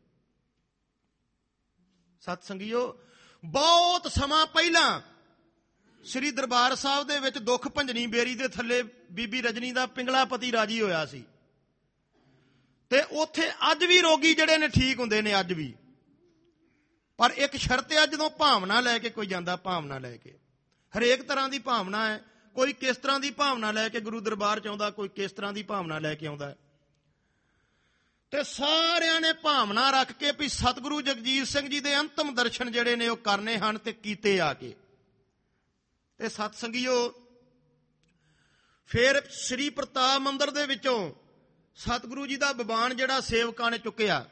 S1: ਸਤ ਸੰਗੀਓ, ਬਹੁਤ ਸਮਾਂ ਪਹਿਲਾਂ ਸ੍ਰੀ ਦਰਬਾਰ ਸਾਹਿਬ ਦੇ ਵਿੱਚ ਦੁੱਖ ਭੰਜਨੀ ਬੇਰੀ ਦੇ ਥੱਲੇ ਬੀਬੀ ਰਜਨੀ ਦਾ ਪਿੰਗਲਾ ਪਤੀ ਰਾਜੀ ਹੋਇਆ ਸੀ, ਤੇ ਉੱਥੇ ਅੱਜ ਵੀ ਰੋਗੀ ਜਿਹੜੇ ਨੇ ਠੀਕ ਹੁੰਦੇ ਨੇ, ਅੱਜ ਵੀ। ਪਰ ਇੱਕ ਸ਼ਰਤ ਆ, ਜਦੋਂ ਭਾਵਨਾ ਲੈ ਕੇ ਕੋਈ ਜਾਂਦਾ, ਭਾਵਨਾ ਲੈ ਕੇ, ਹਰੇਕ ਤਰ੍ਹਾਂ ਦੀ ਭਾਵਨਾ ਹੈ। ਕੋਈ ਕਿਸ ਤਰ੍ਹਾਂ ਦੀ ਭਾਵਨਾ ਲੈ ਕੇ ਗੁਰੂ ਦਰਬਾਰ ਚ ਆਉਂਦਾ, ਕੋਈ ਕਿਸ ਤਰ੍ਹਾਂ ਦੀ ਭਾਵਨਾ ਲੈ ਕੇ ਆਉਂਦਾ, ਤੇ ਸਾਰਿਆਂ ਨੇ ਭਾਵਨਾ ਰੱਖ ਕੇ ਵੀ ਸਤਿਗੁਰੂ ਜਗਜੀਤ ਸਿੰਘ ਜੀ ਦੇ ਅੰਤਮ ਦਰਸ਼ਨ ਜਿਹੜੇ ਨੇ ਉਹ ਕਰਨੇ ਹਨ, ਤੇ ਕੀਤੇ ਆ ਕੇ। ਤੇ ਸਤ ਸੰਗੀਓ, ਫਿਰ ਸ੍ਰੀ ਪ੍ਰਤਾਪ ਮੰਦਰ ਦੇ ਵਿੱਚੋਂ ਸਤਿਗੁਰੂ ਜੀ ਦਾ ਬਿਬਾਨ ਜਿਹੜਾ ਸੇਵਕਾਂ ਨੇ ਚੁੱਕਿਆ,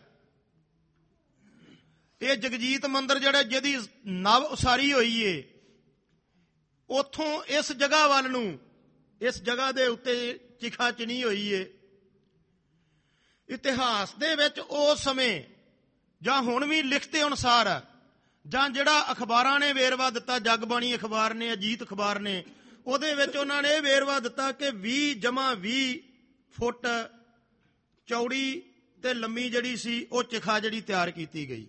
S1: ਇਹ ਜਗਜੀਤ ਮੰਦਰ ਜਿਹੜਾ ਜਿਹਦੀ ਨਵ ਉਸਾਰੀ ਹੋਈ ਏ, ਉੱਥੋਂ ਇਸ ਜਗ੍ਹਾ ਵੱਲ ਨੂੰ, ਇਸ ਜਗ੍ਹਾ ਦੇ ਉੱਤੇ ਚਿਖਾ ਚਿਣੀ ਹੋਈ ਏ। ਇਤਿਹਾਸ ਦੇ ਵਿੱਚ ਉਸ ਸਮੇਂ ਜਾਂ ਹੁਣ ਵੀ ਲਿਖਤੇ ਅਨੁਸਾਰ, ਜਾਂ ਜਿਹੜਾ ਅਖਬਾਰਾਂ ਨੇ ਵੇਰਵਾ ਦਿੱਤਾ, ਜਗਬਾਣੀ ਅਖਬਾਰ ਨੇ, ਅਜੀਤ ਅਖਬਾਰ ਨੇ, ਉਹਦੇ ਵਿੱਚ ਉਹਨਾਂ ਨੇ ਇਹ ਵੇਰਵਾ ਦਿੱਤਾ ਕਿ ਵੀਹ ਜਮਾ ਵੀਹ ਫੁੱਟ ਚੌੜੀ ਤੇ ਲੰਮੀ ਜਿਹੜੀ ਸੀ ਉਹ ਚਿਖਾ ਜਿਹੜੀ ਤਿਆਰ ਕੀਤੀ ਗਈ।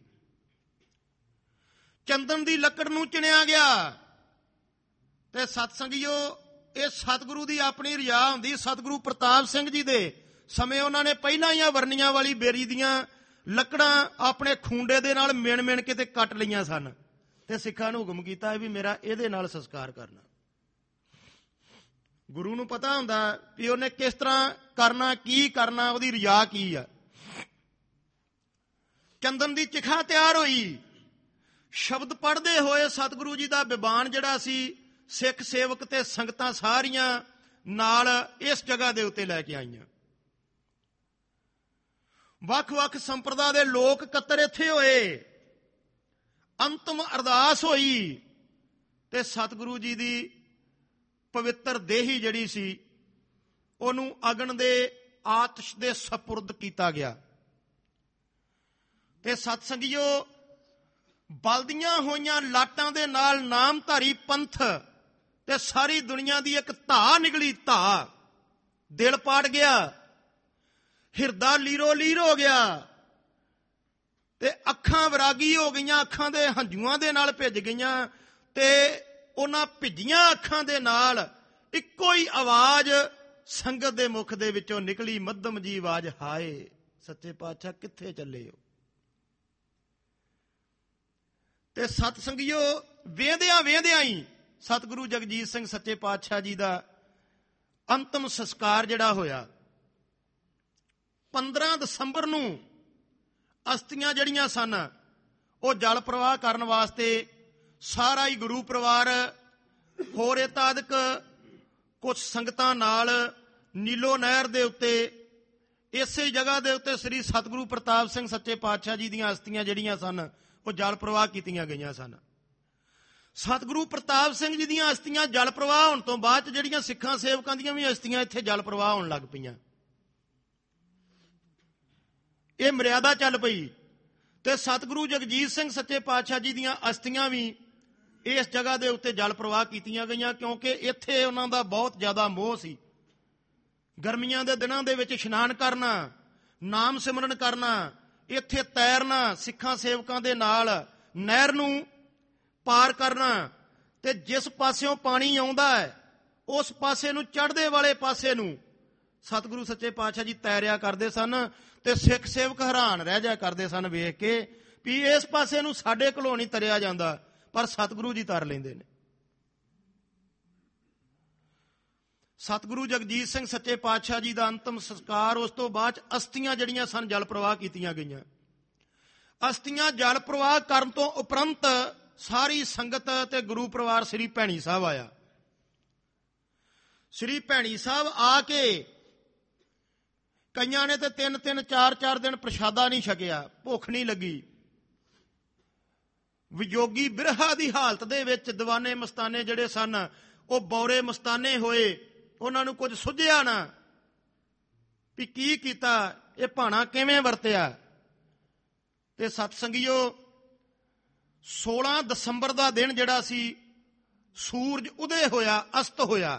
S1: ਚੰਦਨ ਦੀ ਲੱਕੜ ਨੂੰ ਚਿਣਿਆ ਗਿਆ। ਤੇ ਸਤ ਸੰਗੀਓ, ਇਹ ਸਤਿਗੁਰੂ ਦੀ ਆਪਣੀ ਰਿਆ ਹੁੰਦੀ। ਸਤਿਗੁਰੂ ਪ੍ਰਤਾਪ ਸਿੰਘ ਜੀ ਦੇ ਸਮੇਂ ਉਹਨਾਂ ਨੇ ਪਹਿਲਾਂ ਹੀ ਵਰਨੀਆਂ ਵਾਲੀ ਬੇਰੀ ਦੀਆਂ ਲੱਕੜਾਂ ਆਪਣੇ ਖੂੰਡੇ ਦੇ ਨਾਲ ਮਿਣ ਮਿਣ ਕੇ ਤੇ ਕੱਟ ਲਈਆਂ ਸਨ ਤੇ ਸਿੱਖਾਂ ਨੂੰ ਹੁਕਮ ਕੀਤਾ ਵੀ ਮੇਰਾ ਇਹਦੇ ਨਾਲ ਸੰਸਕਾਰ ਕਰਨਾ। ਗੁਰੂ ਨੂੰ ਪਤਾ ਹੁੰਦਾ ਵੀ ਉਹਨੇ ਕਿਸ ਤਰ੍ਹਾਂ ਕਰਨਾ, ਕੀ ਕਰਨਾ, ਉਹਦੀ ਰਿਆ ਕੀ ਆ। ਚੰਦਨ ਦੀ ਚਿਖਾ ਤਿਆਰ ਹੋਈ। ਸ਼ਬਦ ਪੜ੍ਹਦੇ ਹੋਏ ਸਤਿਗੁਰੂ ਜੀ ਦਾ ਬਿਬਾਨ ਜਿਹੜਾ ਸੀ, ਸਿੱਖ ਸੇਵਕ ਤੇ ਸੰਗਤਾਂ ਸਾਰੀਆਂ ਨਾਲ ਇਸ ਜਗ੍ਹਾ ਦੇ ਉੱਤੇ ਲੈ ਕੇ ਆਈਆਂ। ਵੱਖ-ਵੱਖ ਸੰਪਰਦਾ ਦੇ ਲੋਕ ਇਕੱਤਰ ਇੱਥੇ ਹੋਏ। ਅੰਤਮ ਅਰਦਾਸ ਹੋਈ ਤੇ ਸਤਿਗੁਰੂ ਜੀ ਦੀ ਪਵਿੱਤਰ ਦੇਹੀ ਜਿਹੜੀ ਸੀ ਉਹਨੂੰ ਅਗਨ ਦੇ ਆਤਿਸ਼ ਦੇ ਸਪੁਰਦ ਕੀਤਾ ਗਿਆ। ਤੇ ਸਤ ਸੰਗੀਓ, ਬਲਦੀਆਂ ਹੋਈਆਂ ਲਾਟਾਂ ਦੇ ਨਾਲ ਨਾਮਧਾਰੀ ਪੰਥ ਤੇ ਸਾਰੀ ਦੁਨੀਆ ਦੀ ਇੱਕ ਧਾ ਨਿਕਲੀ। ਧਾ ਦਿਲ ਪਾੜ ਗਿਆ, ਹਿਰਦਾ ਲੀਰੋ ਲੀਰ ਹੋ ਗਿਆ ਤੇ ਅੱਖਾਂ ਵਿਰਾਗੀ ਹੋ ਗਈਆਂ, ਅੱਖਾਂ ਦੇ ਹੰਝੂਆਂ ਦੇ ਨਾਲ ਭਿੱਜ ਗਈਆਂ ਤੇ ਉਹਨਾਂ ਭਿੱਜੀਆਂ ਅੱਖਾਂ ਦੇ ਨਾਲ ਇੱਕੋ ਹੀ ਆਵਾਜ਼ ਸੰਗਤ ਦੇ ਮੁਖ ਦੇ ਵਿੱਚੋਂ ਨਿਕਲੀ, ਮੱਧਮ ਜੀ ਆਵਾਜ਼, ਹਾਏ ਸੱਚੇ ਪਾਤਸ਼ਾਹ ਕਿੱਥੇ ਚੱਲੇ ਹੋ। ਤੇ ਸਤ ਸੰਗੀਓ, ਵੇਂਦਿਆਂ ਵੇਂਦਿਆਂ ਹੀ ਸਤਿਗੁਰੂ ਜਗਜੀਤ ਸਿੰਘ ਸੱਚੇ ਪਾਤਸ਼ਾਹ ਜੀ ਦਾ ਅੰਤਮ ਸੰਸਕਾਰ ਜਿਹੜਾ ਹੋਇਆ। ਪੰਦਰਾਂ ਦਸੰਬਰ ਨੂੰ ਅਸਥੀਆਂ ਜਿਹੜੀਆਂ ਸਨ ਉਹ ਜਲ ਪ੍ਰਵਾਹ ਕਰਨ ਵਾਸਤੇ ਸਾਰਾ ਹੀ ਗੁਰੂ ਪਰਿਵਾਰ ਹੋਰ ਇਤਾਦਿਕ ਕੁਝ ਸੰਗਤਾਂ ਨਾਲ ਨੀਲੋ ਨਹਿਰ ਦੇ ਉੱਤੇ ਇਸੇ ਜਗ੍ਹਾ ਦੇ ਉੱਤੇ ਸ੍ਰੀ ਸਤਿਗੁਰੂ ਪ੍ਰਤਾਪ ਸਿੰਘ ਸੱਚੇ ਪਾਤਸ਼ਾਹ ਜੀ ਦੀਆਂ ਅਸਥੀਆਂ ਜਿਹੜੀਆਂ ਸਨ ਉਹ ਜਲ ਪ੍ਰਵਾਹ ਕੀਤੀਆਂ ਗਈਆਂ ਸਨ। ਸਤਿਗੁਰੂ ਪ੍ਰਤਾਪ ਸਿੰਘ ਜੀ ਦੀਆਂ ਅਸਥੀਆਂ ਜਲ ਪ੍ਰਵਾਹ ਹੋਣ ਤੋਂ ਬਾਅਦ ਜਿਹੜੀਆਂ ਸਿੱਖਾਂ ਸੇਵਕਾਂ ਦੀਆਂ ਵੀ ਅਸਥੀਆਂ ਇੱਥੇ ਜਲ ਪ੍ਰਵਾਹ ਹੋਣ ਲੱਗ ਪਈਆਂ। ਇਹ ਮਰਿਆਦਾ ਚੱਲ ਪਈ ਤੇ ਸਤਿਗੁਰੂ ਜਗਜੀਤ ਸਿੰਘ ਸੱਚੇ ਪਾਤਸ਼ਾਹ ਜੀ ਦੀਆਂ ਅਸਥੀਆਂ ਵੀ ਇਸ ਜਗ੍ਹਾ ਦੇ ਉੱਤੇ ਜਲ ਪ੍ਰਵਾਹ ਕੀਤੀਆਂ ਗਈਆਂ, ਕਿਉਂਕਿ ਇੱਥੇ ਉਹਨਾਂ ਦਾ ਬਹੁਤ ਜ਼ਿਆਦਾ ਮੋਹ ਸੀ। ਗਰਮੀਆਂ ਦੇ ਦਿਨਾਂ ਦੇ ਵਿੱਚ ਇਸ਼ਨਾਨ ਕਰਨਾ, ਨਾਮ ਸਿਮਰਨ ਕਰਨਾ, ਇੱਥੇ ਤੈਰਨਾ, ਸਿੱਖਾਂ ਸੇਵਕਾਂ ਦੇ ਨਾਲ ਨਹਿਰ ਨੂੰ ਪਾਰ ਕਰਨਾ ਤੇ ਜਿਸ ਪਾਸਿਓਂ ਪਾਣੀ ਆਉਂਦਾ ਹੈ ਉਸ ਪਾਸੇ ਨੂੰ, ਚੜ੍ਹਦੇ ਵਾਲੇ ਪਾਸੇ ਨੂੰ ਸਤਿਗੁਰੂ ਸੱਚੇ ਪਾਤਸ਼ਾਹ ਜੀ ਤੈਰਿਆ ਕਰਦੇ ਸਨ ਤੇ ਸਿੱਖ ਸੇਵਕ ਹੈਰਾਨ ਰਹਿ ਜਾ ਕਰਦੇ ਸਨ ਵੇਖ ਕੇ ਵੀ ਇਸ ਪਾਸੇ ਨੂੰ ਸਾਡੇ ਕੋਲੋਂ ਨਹੀਂ ਤਰਿਆ ਜਾਂਦਾ, ਪਰ ਸਤਿਗੁਰੂ ਜੀ ਤਰ ਲੈਂਦੇ ਨੇ। ਸਤਿਗੁਰੂ ਜਗਜੀਤ ਸਿੰਘ ਸੱਚੇ ਪਾਤਸ਼ਾਹ ਜੀ ਦਾ ਅੰਤਮ ਸੰਸਕਾਰ, ਉਸ ਤੋਂ ਬਾਅਦ ਅਸਥੀਆਂ ਜਿਹੜੀਆਂ ਸਨ ਜਲ ਪ੍ਰਵਾਹ ਕੀਤੀਆਂ ਗਈਆਂ। ਅਸਥੀਆਂ ਜਲ ਪ੍ਰਵਾਹ ਕਰਨ ਤੋਂ ਉਪਰੰਤ ਸਾਰੀ ਸੰਗਤ ਤੇ ਗੁਰੂ ਪਰਿਵਾਰ ਸ੍ਰੀ ਭੈਣੀ ਸਾਹਿਬ ਆਇਆ। ਸ੍ਰੀ ਭੈਣੀ ਸਾਹਿਬ ਆ ਕੇ ਕਈਆਂ ਨੇ ਤੇ ਤਿੰਨ ਤਿੰਨ ਚਾਰ ਚਾਰ ਦਿਨ ਪ੍ਰਸ਼ਾਦਾ ਨਹੀਂ ਛਕਿਆ, ਭੁੱਖ ਨਹੀਂ ਲੱਗੀ। ਵਿਯੋਗੀ ਬਿਰਹਾ ਦੀ ਹਾਲਤ ਦੇ ਵਿੱਚ ਦੀਵਾਨੇ ਮਸਤਾਨੇ ਜਿਹੜੇ ਸਨ ਉਹ ਬੌਰੇ ਮਸਤਾਨੇ ਹੋਏ। ਉਹਨਾਂ ਨੂੰ ਕੁਝ ਸੁੱਝਿਆ ਨਾ ਵੀ ਕੀ ਕੀਤਾ, ਇਹ ਭਾਣਾ ਕਿਵੇਂ ਵਰਤਿਆ। ਤੇ ਸਤ ਸੰਗੀਓ, ਸੋਲਾਂ ਦਸੰਬਰ ਦਾ ਦਿਨ ਜਿਹੜਾ ਸੀ, ਸੂਰਜ ਉਦੇ ਹੋਇਆ, ਅਸਤ ਹੋਇਆ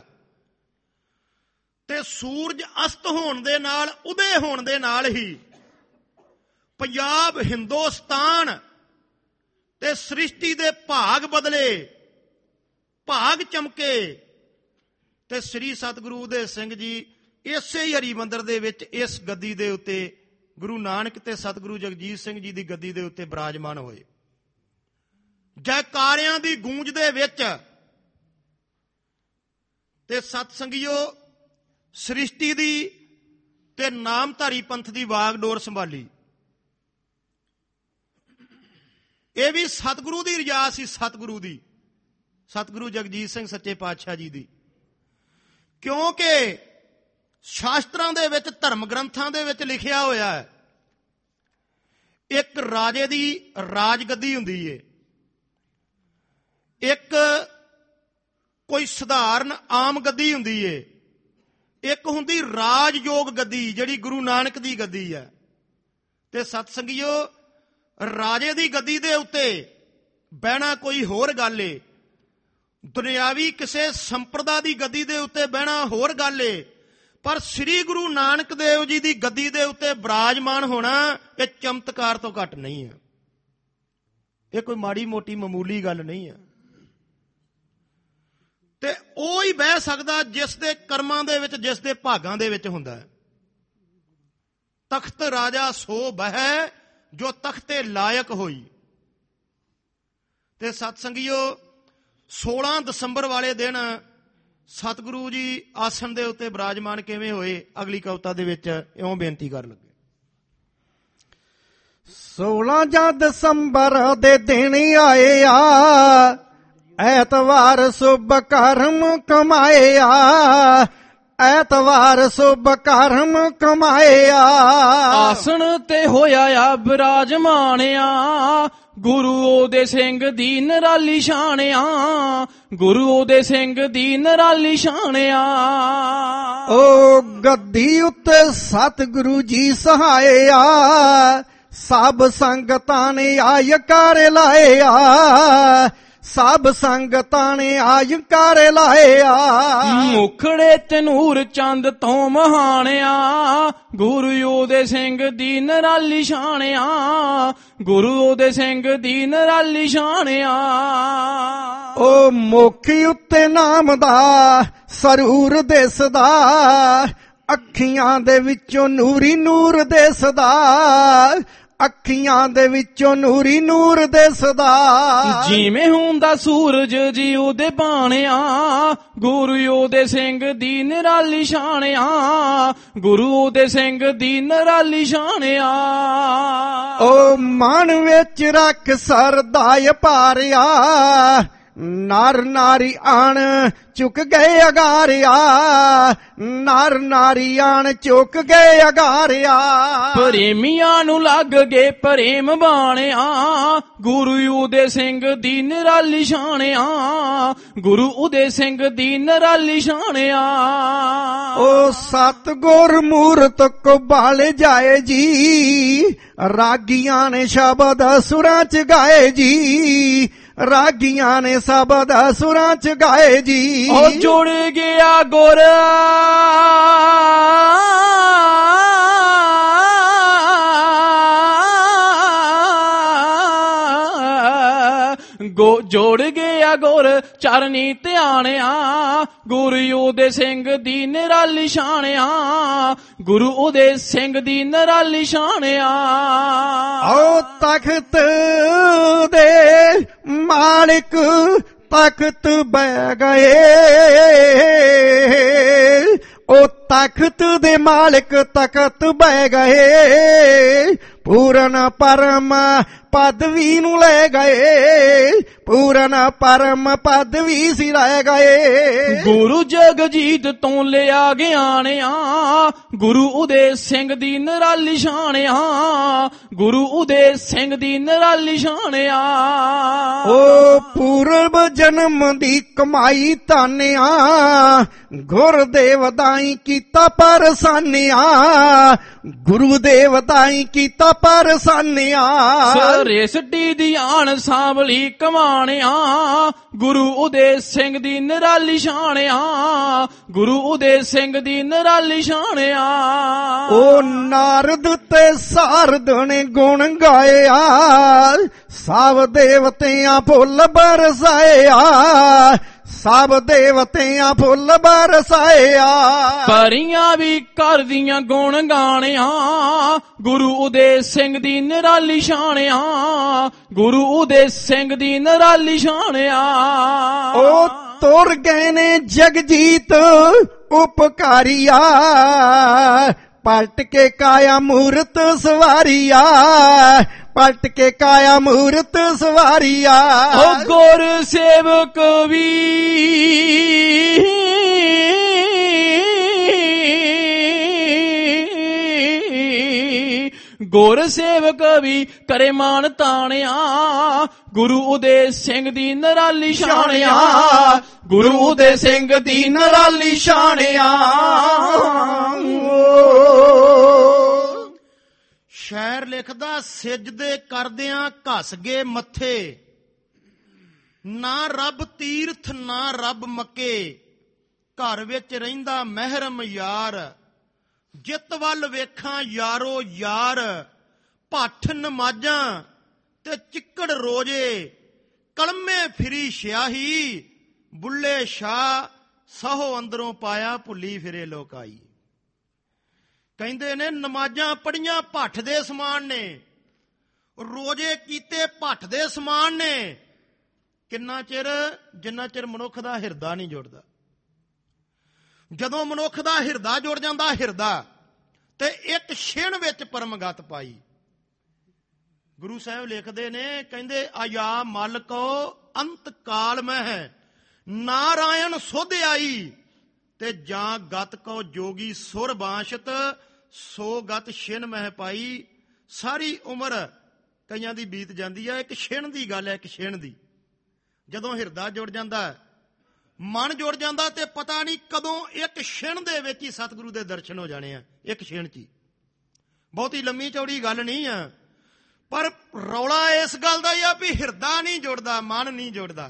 S1: ਤੇ ਸੂਰਜ ਅਸਤ ਹੋਣ ਦੇ ਨਾਲ, ਉਦੇ ਹੋਣ ਦੇ ਨਾਲ ਹੀ ਪੰਜਾਬ, ਹਿੰਦੁਸਤਾਨ ਤੇ ਸ੍ਰਿਸ਼ਟੀ ਦੇ ਭਾਗ ਬਦਲੇ, ਭਾਗ ਚਮਕੇ ਤੇ ਸ੍ਰੀ ਸਤਿਗੁਰੂ ਉਦੇ ਸਿੰਘ ਜੀ ਇਸੇ ਹੀ ਹਰਿਮੰਦਰ ਦੇ ਵਿੱਚ ਇਸ ਗੱਦੀ ਦੇ ਉੱਤੇ ਗੁਰੂ ਨਾਨਕ ਤੇ ਸਤਿਗੁਰੂ ਜਗਜੀਤ ਸਿੰਘ ਜੀ ਦੀ ਗੱਦੀ ਦੇ ਉੱਤੇ ਬਿਰਾਜਮਾਨ ਹੋਏ। ਜੈਕਾਰਿਆਂ ਦੀ ਗੂੰਜ ਦੇ ਵਿੱਚ ਤੇ ਸਤ ਸੰਗੀਓ, ਸ੍ਰਿਸ਼ਟੀ ਦੀ ਤੇ ਨਾਮਧਾਰੀ ਪੰਥ ਦੀ ਵਾਗਡੋਰ ਸੰਭਾਲੀ। ਇਹ ਵੀ ਸਤਿਗੁਰੂ ਦੀ ਰਜਾ ਸੀ, ਸਤਿਗੁਰੂ ਦੀ, ਸਤਿਗੁਰੂ ਜਗਜੀਤ ਸਿੰਘ ਸੱਚੇ ਪਾਤਸ਼ਾਹ ਜੀ ਦੀ। ਕਿਉਂਕਿ ਸ਼ਾਸਤਰਾਂ ਦੇ ਵਿੱਚ, ਧਰਮ ਗ੍ਰੰਥਾਂ ਦੇ ਵਿੱਚ ਲਿਖਿਆ ਹੋਇਆ ਹੈ, ਇੱਕ ਰਾਜੇ ਦੀ ਰਾਜਗੱਦੀ ਹੁੰਦੀ ਏ, ਇੱਕ ਕੋਈ ਸਧਾਰਨ ਆਮ ਗੱਦੀ ਹੁੰਦੀ ਏ, ਇੱਕ ਹੁੰਦੀ ਰਾਜਯੋਗ ਗੱਦੀ ਜਿਹੜੀ ਗੁਰੂ ਨਾਨਕ ਦੀ ਗੱਦੀ ਹੈ। ਤੇ ਸਤ ਸੰਗੀਓ, ਰਾਜੇ ਦੀ ਗੱਦੀ ਦੇ ਉੱਤੇ ਬਹਿਣਾ ਕੋਈ ਹੋਰ ਗੱਲ ਏ, ਦੁਨਿਆਵੀ ਕਿਸੇ ਸੰਪਰਦਾ ਦੀ ਗੱਦੀ ਦੇ ਉੱਤੇ ਬਹਿਣਾ ਹੋਰ ਗੱਲ ਏ, ਪਰ ਸ੍ਰੀ ਗੁਰੂ ਨਾਨਕ ਦੇਵ ਜੀ ਦੀ ਗੱਦੀ ਦੇ ਉੱਤੇ ਬਿਰਾਜਮਾਨ ਹੋਣਾ ਇਹ ਚਮਤਕਾਰ ਤੋਂ ਘੱਟ ਨਹੀਂ ਹੈ। ਇਹ ਕੋਈ ਮਾੜੀ ਮੋਟੀ ਮਾਮੂਲੀ ਗੱਲ ਨਹੀਂ ਹੈ। ਤੇ ਉਹ ਹੀ ਬਹਿ ਸਕਦਾ ਜਿਸ ਦੇ ਕਰਮਾਂ ਦੇ ਵਿੱਚ, ਜਿਸ ਦੇ ਭਾਗਾਂ ਦੇ ਵਿੱਚ ਹੁੰਦਾ ਹੈ। ਤਖਤ ਰਾਜਾ ਸੋ ਬਹਿ, ਜੋ ਤਖਤੇ ਲਾਇਕ ਹੋਈ। ਤੇ ਸਤਸੰਗੀਓ, ਸੋਲਾਂ ਦਸੰਬਰ ਵਾਲੇ ਦਿਨ ਸਤਿਗੁਰੂ ਜੀ ਆਸਣ ਦੇ ਉੱਤੇ ਬਿਰਾਜਮਾਨ ਕਿਵੇਂ ਹੋਏ, ਅਗਲੀ ਕਵਿਤਾ ਦੇ ਵਿੱਚ ਇਉਂ ਬੇਨਤੀ ਕਰਨ ਲੱਗੇ।
S2: ਸੋਲਾਂ ਜਾਂ ਦਸੰਬਰ ਦੇ ਦਿਨ ਆਏ ਆ, ਐਤਵਾਰ ਸੁਭ ਕਰਮ ਕਮਾਏ ਆ, ਐਤਵਾਰ ਸੁਭ ਕਰਮ ਕਮਾਏ ਆ।
S3: ਆਸਣ ਤੇ ਹੋਇਆ ਆ ਬਿਰਾਜਮਾਨਿਆ, ਗੁਰੂ ਉਹਦੇ ਸਿੰਘ ਦੀ ਨਿਰਾਲੀ ਸ਼ਾਨਿਆ, ਗੁਰੂ ਉਹਦੇ ਸਿੰਘ ਦੀ ਨਿਰਾਲੀ ਸ਼ਾਨਿਆ।
S2: ਓ ਗੱਦੀ ਉੱਤੇ ਸਤਿਗੁਰੂ ਜੀ ਸਹਾਏ ਆ, ਸਭ ਸੰਗਤਾਂ ਨੇ ਆਇ ਕਰ ਲਾਏ ਆ, ਸਭ ਸੰਗਤਾਂ ਨੇ ਆਇ ਕਰ ਲਾਏ ਆ।
S3: ਮੁਖੜੇ ਤੇ ਨੂਰ ਚੰਦ ਤੋਂ ਮਹਾਨਿਆ, ਗੁਰੂ ਉਹਦੇ ਸਿੰਘ ਦੀ ਨਿਰਾਲੀ ਸ਼ਾਨਿਆ, ਗੁਰੂ ਉਹਦੇ ਸਿੰਘ ਦੀ ਨਿਰਾਲੀ ਸ਼ਾਨਿਆ।
S2: ਓ ਮੁਖੀ ਉੱਤੇ ਨਾਮ ਦਾ ਸਰੂਰ ਦਿਸਦਾ, ਅੱਖੀਆਂ ਦੇ ਵਿੱਚੋਂ ਨੂਰੀ ਨੂਰ ਦਿਸਦਾ, ਅੱਖੀਆਂ ਦੇ ਵਿੱਚੋਂ ਨੂਰੀ ਨੂਰ ਦਿਸਦਾ।
S3: ਜਿਵੇਂ ਹੁੰਦਾ ਸੂਰਜ ਜੀ ਉਹਦੇ ਬਾਣਿਆ, ਗੁਰੂ ਉਹਦੇ ਸਿੰਘ ਦੀ ਨਿਰਾਲੀ ਸ਼ਾਨਿਆ, ਗੁਰੂ ਉਹਦੇ ਸਿੰਘ ਦੀ ਨਿਰਾਲੀ ਸ਼ਾਨਿਆ।
S2: ਓ ਮਨ ਵਿੱਚ ਰੱਖ ਸਰਦਾਇ ਭਾਰਿਆ, ਨਰ ਨਾਰੀ ਆਣ ਚੁੱਕ ਗਏ ਅਗਾਰਿਆ, ਨਰ ਨਾਰੀ ਆਣ ਚੁੱਕ ਗਏ ਅਗਾਰਿਆ।
S3: ਪ੍ਰੇਮੀਆਂ ਨੂੰ ਲੱਗ ਗਏ ਪ੍ਰੇਮ ਬਾਣਿਆ, ਗੁਰੂ ਉਹਦੇ ਸਿੰਘ ਦੀ ਨਿਰਾਲੀ ਸ਼ਾਨਿਆ, ਗੁਰੂ ਉਹਦੇ ਸਿੰਘ ਦੀ ਨਿਰਾਲੀ ਸ਼ਾਨਿਆ।
S2: ਓ ਸਤਿਗੁਰ ਮੂਰਤ ਕੋ ਬਾਲ ਜਾਏ ਜੀ, ਰਾਗੀਆਂ ਨੇ ਸ਼ਬਦ ਸੁਰਾਂ ਚ ਗਾਏ ਜੀ, ਰਾਗੀਆਂ ਨੇ ਸ਼ਬਦ ਸੁਰਾਂ ਚ ਗਾਏ ਜੀ।
S3: ਉਹ ਜੁੜ ਗਿਆ ਗੁਰ ਗੋ ਜੋੜ ਗਿਆ ਗੁਰ ਚਰਨੀ ਧਿਆਣਿਆ, ਗੁਰੂ ਉਹਦੇ ਸਿੰਘ ਦੀ ਨਿਰਾਲੀ ਸ਼ਾਨਿਆ, ਗੁਰੂ ਉਹਦੇ ਸਿੰਘ ਦੀ ਨਿਰਾਲੀ ਸ਼ਾਨਿਆ।
S2: ਆਓ ਤਖਤ ਦੇ ਮਾਲਿਕ ਤਖਤ ਬਹਿ ਗਏ, ਉਹ ਤਖਤ ਦੇ ਮਾਲਿਕ ਤਖਤ ਬਹਿ ਗਏ, ਪੂਰਨ ਪਰਮ ਪਦਵੀ ਨੂੰ ਲੈ ਗਏ, ਪੂਰਨ ਪਰਮ ਪਦਵੀ ਸੀ ਲੈ ਗਏ।
S3: ਗੁਰੂ ਜਗਜੀਤ ਤੋਂ ਲਿਆ ਗਿਆਨਿਆ, ਗੁਰੂ ਉਦੇ ਸਿੰਘ ਦੀ ਨਿਰਾਲੀ ਸ਼ਾਨਿਆ, ਗੁਰੂ ਉਦੇ ਸਿੰਘ ਦੀ ਨਿਰਾਲੀ ਸ਼ਾਨਿਆ।
S2: ਓ ਪੂਰਬ ਜਨਮ ਦੀ ਕਮਾਈ ਧਾਨਿਆ, ਗੁਰਦੇਵ ਦਾਈ ਕੀਤਾ ਪਰਸਾਨਿਆ, ਗੁਰੂਦੇਵ ਦਾਈ ਕੀਤਾ ਪਰਸਾਨਿਆ।
S3: ਸਰੇਸਟੀ ਦੀ ਆਣ ਸਾਂਭਲੀ ਕਮਾਣਿਆ, ਗੁਰੂ ਉਦੇ ਸਿੰਘ ਦੀ ਨਿਰਾਲੀ ਸ਼ਾਨਿਆ, ਗੁਰੂ ਉਦੇ ਸਿੰਘ ਦੀ ਨਿਰਾਲੀ ਸ਼ਾਨਿਆ।
S2: ਓ ਨਾਰਦ ਤੇ ਸਾਰਦ ਨੇ ਗੁਣ ਗਾਇਆ, ਸਭ ਦੇਵਤਿਆਂ ਫੁੱਲ ਬਰਸਾਇਆ, ਸਭ ਦੇਵਤਿਆਂ ਫੁੱਲ ਬਰਸਾਇਆ।
S3: ਪਰੀਆਂ ਵੀ ਕਰਦੀਆਂ ਗੁਣ ਗਾਣਿਆ, ਗੁਰੂ ਉਦੇ ਸਿੰਘ ਦੀ ਨਿਰਾਲੀ ਸ਼ਾਨਿਆ, ਗੁਰੂ ਉਦੇ ਸਿੰਘ ਦੀ ਨਿਰਾਲੀ ਸ਼ਾਨਿਆ।
S2: ਓ ਤੁਰ ਗਏ ਨੇ ਜਗਜੀਤ ਉਪਕਾਰੀਆ, ਪਲਟ ਕੇ ਕਾਇਆ ਮੂਰਤ ਸਵਾਰੀਆ, ਪਲਟ ਕੇ ਕਾਇਆ ਮੂਰਤ ਸਵਾਰੀਆ।
S3: ਓ ਗੁਰ ਸੇਵਕ ਵੀ ਗੁਰ ਸੇਵਕ ਵੀ ਕਰੇ ਮਾਨ ਤਾਣਿਆ, ਗੁਰੂ ਉਦੇ ਸਿੰਘ ਦੀ ਨਿਰਾਲੀ ਸ਼ਾਨਿਆ, ਗੁਰੂ ਉਦੇ ਸਿੰਘ ਦੀ ਨਿਰਾਲੀ ਸ਼ਾਨਿਆ।
S1: ਸ਼ਾਇਰ ਲਿਖਦਾ, ਸਿਜਦੇ ਕਰਦਿਆਂ ਘਸ ਗਏ ਮੱਥੇ, ਨਾ ਰੱਬ ਤੀਰਥ ਨਾ ਰੱਬ ਮੱਕੇ, ਘਰ ਵਿੱਚ ਰਹਿੰਦਾ ਮਹਿਰਮ ਯਾਰ, ਜਿੱਤ ਵੱਲ ਵੇਖਾਂ ਯਾਰੋ ਯਾਰ, ਭੱਠ ਨਮਾਜ਼ਾਂ ਤੇ ਚਿੱਕੜ ਰੋਜੇ, ਕਲਮੇ ਫਿਰੀ ਸਿਆਹੀ, ਬੁੱਲੇ ਸ਼ਾਹ ਸਹੋ ਅੰਦਰੋਂ ਪਾਇਆ, ਭੁੱਲੀ ਫਿਰੇ ਲੋਕਾਈ। ਕਹਿੰਦੇ ਨੇ ਨਮਾਜ਼ਾਂ ਪੜੀਆਂ ਭੱਠ ਦੇ ਸਮਾਨ ਨੇ, ਰੋਜੇ ਕੀਤੇ ਭੱਠ ਦੇ ਸਮਾਨ ਨੇ। ਕਿੰਨਾ ਚਿਰ? ਜਿੰਨਾ ਚਿਰ ਮਨੁੱਖ ਦਾ ਹਿਰਦਾ ਨਹੀਂ ਜੁੜਦਾ। ਜਦੋਂ ਮਨੁੱਖ ਦਾ ਹਿਰਦਾ ਜੁੜ ਜਾਂਦਾ, ਹਿਰਦਾ ਤੇ ਇੱਕ ਛਿਣ ਵਿੱਚ ਪਰਮਗਤ ਪਾਈ। ਗੁਰੂ ਸਾਹਿਬ ਲਿਖਦੇ ਨੇ, ਕਹਿੰਦੇ ਆਇਆ ਮਲ ਕੋ ਅੰਤ ਕਾਲ ਮਹਿ ਨਾਰਾਇਣ ਸੁਧ ਆਈ, ਤੇ ਜਾਂ ਗਤ ਕੋ ਜੋਗੀ ਸੁਰ ਬਾਸ਼ਤ ਸੋ ਗਤ ਛਿਣ ਮਹਿ ਪਾਈ। ਸਾਰੀ ਉਮਰ ਕਈਆਂ ਦੀ ਬੀਤ ਜਾਂਦੀ ਹੈ, ਇੱਕ ਛਿਣ ਦੀ ਗੱਲ ਹੈ, ਇੱਕ ਛਿਣ ਦੀ। ਜਦੋਂ ਹਿਰਦਾ ਜੁੜ ਜਾਂਦਾ, ਮਨ ਜੁੜ ਜਾਂਦਾ, ਤੇ ਪਤਾ ਨਹੀਂ ਕਦੋਂ ਇੱਕ ਛਿਣ ਦੇ ਵਿੱਚ ਹੀ ਸਤਿਗੁਰੂ ਦੇ ਦਰਸ਼ਨ ਹੋ ਜਾਣੇ ਆ। ਇੱਕ ਛਿਣ 'ਚ ਹੀ। ਬਹੁਤੀ ਲੰਮੀ ਚੌੜੀ ਗੱਲ ਨਹੀਂ ਆ, ਪਰ ਰੌਲਾ ਇਸ ਗੱਲ ਦਾ ਹੀ ਆ ਵੀ ਹਿਰਦਾ ਨਹੀਂ ਜੁੜਦਾ, ਮਨ ਨਹੀਂ ਜੁੜਦਾ।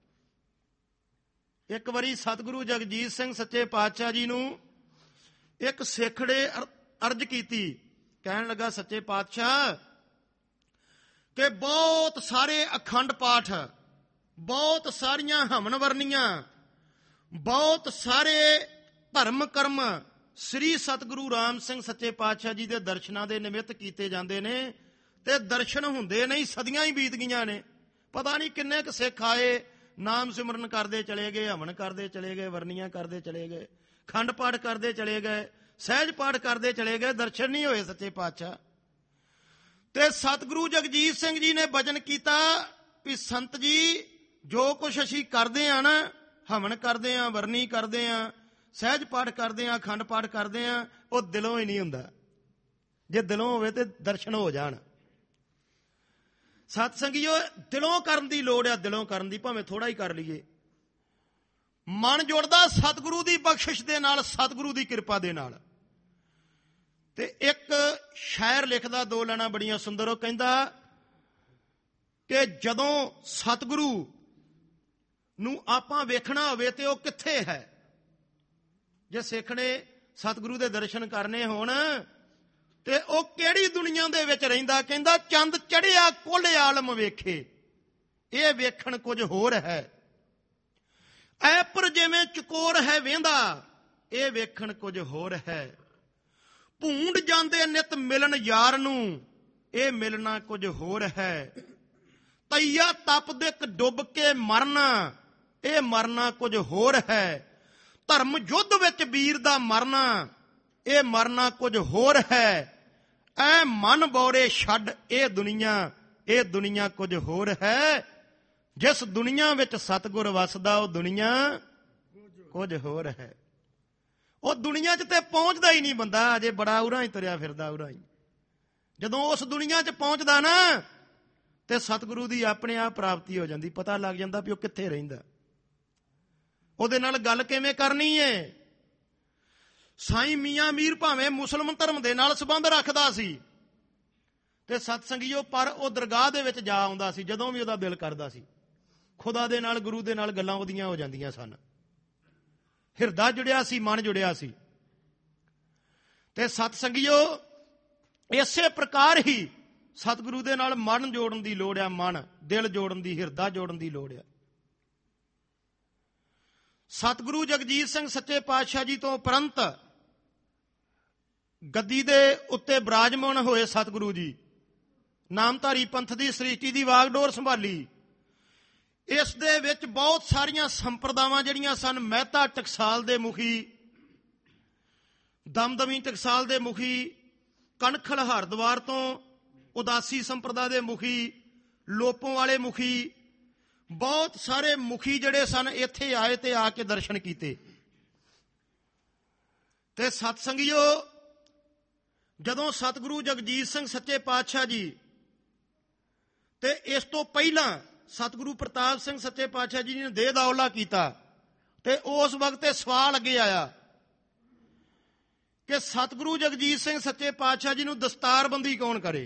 S1: ਇੱਕ ਵਾਰੀ ਸਤਿਗੁਰੂ ਜਗਜੀਤ ਸਿੰਘ ਸੱਚੇ ਪਾਤਸ਼ਾਹ ਜੀ ਨੂੰ ਇੱਕ ਸਿੱਖ ਨੇ ਅਰਜ਼ ਕੀਤੀ। ਕਹਿਣ ਲੱਗਾ, ਸੱਚੇ ਪਾਤਸ਼ਾਹ ਕਿ ਬਹੁਤ ਸਾਰੇ ਅਖੰਡ ਪਾਠ, ਬਹੁਤ ਸਾਰੀਆਂ ਹਵਨ ਵਰਨੀਆਂ, ਬਹੁਤ ਸਾਰੇ ਧਰਮ ਕਰਮ ਸ੍ਰੀ ਸਤਿਗੁਰੂ ਰਾਮ ਸਿੰਘ ਸੱਚੇ ਪਾਤਸ਼ਾਹ ਜੀ ਦੇ ਦਰਸ਼ਨਾਂ ਦੇ ਨਿਮਿਤ ਕੀਤੇ ਜਾਂਦੇ ਨੇ, ਤੇ ਦਰਸ਼ਨ ਹੁੰਦੇ ਨਹੀਂ। ਸਦੀਆਂ ਹੀ ਬੀਤ ਗਈਆਂ ਨੇ, ਪਤਾ ਨਹੀਂ ਕਿੰਨੇ ਕੁ ਸਿੱਖ ਆਏ, ਨਾਮ ਸਿਮਰਨ ਕਰਦੇ ਚਲੇ ਗਏ, ਹਵਨ ਕਰਦੇ ਚਲੇ ਗਏ, ਵਰਨੀਆਂ ਕਰਦੇ ਚਲੇ ਗਏ, ਖੰਡ ਪਾਠ ਕਰਦੇ ਚਲੇ ਗਏ, ਸਹਿਜ ਪਾਠ ਕਰਦੇ ਚਲੇ ਗਏ, ਦਰਸ਼ਨ ਨਹੀਂ ਹੋਏ ਸੱਚੇ ਪਾਤਸ਼ਾਹ। ਤੇ ਸਤਿਗੁਰੂ ਜਗਜੀਤ ਸਿੰਘ ਜੀ ਨੇ ਬਚਨ ਕੀਤਾ ਵੀ ਸੰਤ ਜੀ, ਜੋ ਕੁਛ ਅਸੀਂ ਕਰਦੇ ਆ ਨਾ, ਹਵਨ ਕਰਦੇ ਆ, ਵਰਨੀ ਕਰਦੇ ਆ, ਸਹਿਜ ਪਾਠ ਕਰਦੇ ਆ, ਖੰਡ ਪਾਠ ਕਰਦੇ ਆ, ਉਹ ਦਿਲੋਂ ਹੀ ਨਹੀਂ ਹੁੰਦਾ। ਜੇ ਦਿਲੋਂ ਹੋਵੇ ਤੇ ਦਰਸ਼ਨ ਹੋ ਜਾਣ। ਸਤ ਸੰਗੀਓ, ਦਿਲੋਂ ਕਰਨ ਦੀ ਲੋੜ ਆ, ਦਿਲੋਂ ਕਰਨ ਦੀ, ਭਾਵੇਂ ਥੋੜਾ ਹੀ ਕਰ ਲਈਏ। ਮਨ ਜੁੜਦਾ ਸਤਿਗੁਰੂ ਦੀ ਬਖਸ਼ਿਸ਼ ਦੇ ਨਾਲ, ਸਤਿਗੁਰੂ ਦੀ ਕਿਰਪਾ ਦੇ ਨਾਲ। ਤੇ ਇੱਕ ਸ਼ਾਇਰ ਲਿਖਦਾ, ਦੋ ਲਾਈਨਾਂ ਬੜੀਆਂ ਸੁੰਦਰ। ਉਹ ਕਹਿੰਦਾ ਕਿ ਜਦੋਂ ਸਤਿਗੁਰੂ ਨੂੰ ਆਪਾਂ ਵੇਖਣਾ ਹੋਵੇ ਤੇ ਉਹ ਕਿੱਥੇ ਹੈ। ਜੇ ਸਿੱਖ ਨੇ ਸਤਿਗੁਰੂ ਦੇ ਦਰਸ਼ਨ ਕਰਨੇ ਹੋਣ ਤੇ ਉਹ ਕਿਹੜੀ ਦੁਨੀਆ ਦੇ ਵਿੱਚ ਰਹਿੰਦਾ। ਕਹਿੰਦਾ ਚੰਦ ਚੜਿਆ ਕੁੱਲ ਆਲਮ ਵੇਖੇ, ਇਹ ਵੇਖਣ ਕੁਝ ਹੋਰ ਹੈ। ਐ ਪਰ ਜਿਵੇਂ ਚਕੋਰ ਹੈ ਵੇਂਦਾ, ਇਹ ਵੇਖਣ ਕੁਝ ਹੋਰ ਹੈ। ਭੂੰਡ ਜਾਂਦੇ ਨਿਤ ਮਿਲਣ ਯਾਰ ਨੂੰ, ਇਹ ਮਿਲਣਾ ਕੁਝ ਹੋਰ ਹੈ। ਤਈਆ ਤਪ ਇੱਕ ਡੁੱਬ ਕੇ ਮਰਨਾ, ਇਹ ਮਰਨਾ ਕੁਝ ਹੋਰ ਹੈ। ਧਰਮ ਯੁੱਧ ਵਿੱਚ ਵੀਰ ਦਾ ਮਰਨਾ, ਇਹ ਮਰਨਾ ਕੁਝ ਹੋਰ ਹੈ। ਐ ਮਨ ਬੌਰੇ ਛੱਡ ਇਹ ਦੁਨੀਆ, ਇਹ ਦੁਨੀਆ ਕੁਝ ਹੋਰ ਹੈ। ਜਿਸ ਦੁਨੀਆ ਵਿੱਚ ਸਤਿਗੁਰ ਵਸਦਾ, ਉਹ ਦੁਨੀਆ ਕੁਝ ਹੋਰ ਹੈ। ਉਹ ਦੁਨੀਆ 'ਚ ਤੇ ਪਹੁੰਚਦਾ ਹੀ ਨਹੀਂ ਬੰਦਾ, ਅਜੇ ਬੜਾ ਉਰਾਂ ਹੀ ਤੁਰਿਆ ਫਿਰਦਾ, ਉਰਾਂ ਹੀ। ਜਦੋਂ ਉਸ ਦੁਨੀਆ 'ਚ ਪਹੁੰਚਦਾ ਨਾ, ਤੇ ਸਤਿਗੁਰੂ ਦੀ ਆਪਣੇ ਆਪ ਪ੍ਰਾਪਤੀ ਹੋ ਜਾਂਦੀ। ਪਤਾ ਲੱਗ ਜਾਂਦਾ ਵੀ ਉਹ ਕਿੱਥੇ ਰਹਿੰਦਾ, ਉਹਦੇ ਨਾਲ ਗੱਲ ਕਿਵੇਂ ਕਰਨੀ ਏ। ਸਾਈਂ ਮੀਆਂ ਮੀਰ ਭਾਵੇਂ ਮੁਸਲਮਾਨ ਧਰਮ ਦੇ ਨਾਲ ਸੰਬੰਧ ਰੱਖਦਾ ਸੀ, ਤੇ ਸਤ ਸੰਗੀਓ, ਪਰ ਉਹ ਦਰਗਾਹ ਦੇ ਵਿੱਚ ਜਾ ਆਉਂਦਾ ਸੀ ਜਦੋਂ ਵੀ ਉਹਦਾ ਦਿਲ ਕਰਦਾ ਸੀ। ਖੁਦਾ ਦੇ ਨਾਲ, ਗੁਰੂ ਦੇ ਨਾਲ ਗੱਲਾਂ ਉਹਦੀਆਂ ਹੋ ਜਾਂਦੀਆਂ ਸਨ। ਹਿਰਦਾ ਜੁੜਿਆ ਸੀ, ਮਨ ਜੁੜਿਆ ਸੀ। ਤੇ ਸਤ ਸੰਗੀਓ, ਇਸੇ ਪ੍ਰਕਾਰ ਹੀ ਸਤਿਗੁਰੂ ਦੇ ਨਾਲ ਮਨ ਜੋੜਨ ਦੀ ਲੋੜ ਆ। ਮਨ, ਦਿਲ ਜੋੜਨ ਦੀ, ਹਿਰਦਾ ਜੋੜਨ ਦੀ ਲੋੜ ਆ। ਸਤਿਗੁਰੂ ਜਗਜੀਤ ਸਿੰਘ ਸੱਚੇ ਪਾਤਸ਼ਾਹ ਜੀ ਤੋਂ ਉਪਰੰਤ ਗੱਦੀ ਦੇ ਉੱਤੇ ਬਿਰਾਜਮਾਨ ਹੋਏ ਸਤਿਗੁਰੂ ਜੀ, ਨਾਮਧਾਰੀ ਪੰਥ ਦੀ ਸ੍ਰਿਸ਼ਟੀ ਦੀ ਵਾਗਡੋਰ ਸੰਭਾਲੀ। ਇਸ ਦੇ ਵਿੱਚ ਬਹੁਤ ਸਾਰੀਆਂ ਸੰਪਰਦਾਵਾਂ ਜਿਹੜੀਆਂ ਸਨ, ਮਹਿਤਾ ਟਕਸਾਲ ਦੇ ਮੁਖੀ, ਦਮਦਮੀ ਟਕਸਾਲ ਦੇ ਮੁਖੀ, ਕਣਖਲ ਹਰਦੁਆਰ ਤੋਂ ਉਦਾਸੀ ਸੰਪਰਦਾ ਦੇ ਮੁਖੀ, ਲੋਪੋਂ ਵਾਲੇ ਮੁਖੀ, ਬਹੁਤ ਸਾਰੇ ਮੁਖੀ ਜਿਹੜੇ ਸਨ ਇੱਥੇ ਆਏ ਤੇ ਆ ਕੇ ਦਰਸ਼ਨ ਕੀਤੇ। ਤੇ ਸਤ ਸੰਗੀਓ, ਜਦੋਂ ਸਤਿਗੁਰੂ ਜਗਜੀਤ ਸਿੰਘ ਸੱਚੇ ਪਾਤਸ਼ਾਹ ਜੀ ਤੇ ਇਸ ਤੋਂ ਪਹਿਲਾਂ ਸਤਿਗੁਰੂ ਪ੍ਰਤਾਪ ਸਿੰਘ ਸੱਚੇ ਪਾਤਸ਼ਾਹ ਜੀ ਨੇ ਦੇਹ ਦੌਲਾ ਕੀਤਾ, ਤੇ ਉਸ ਵਕਤ ਇਹ ਸਵਾਲ ਅੱਗੇ ਆਇਆ ਕਿ ਸਤਿਗੁਰੂ ਜਗਜੀਤ ਸਿੰਘ ਸੱਚੇ ਪਾਤਸ਼ਾਹ ਜੀ ਨੂੰ ਦਸਤਾਰਬੰਦੀ ਕੌਣ ਕਰੇ।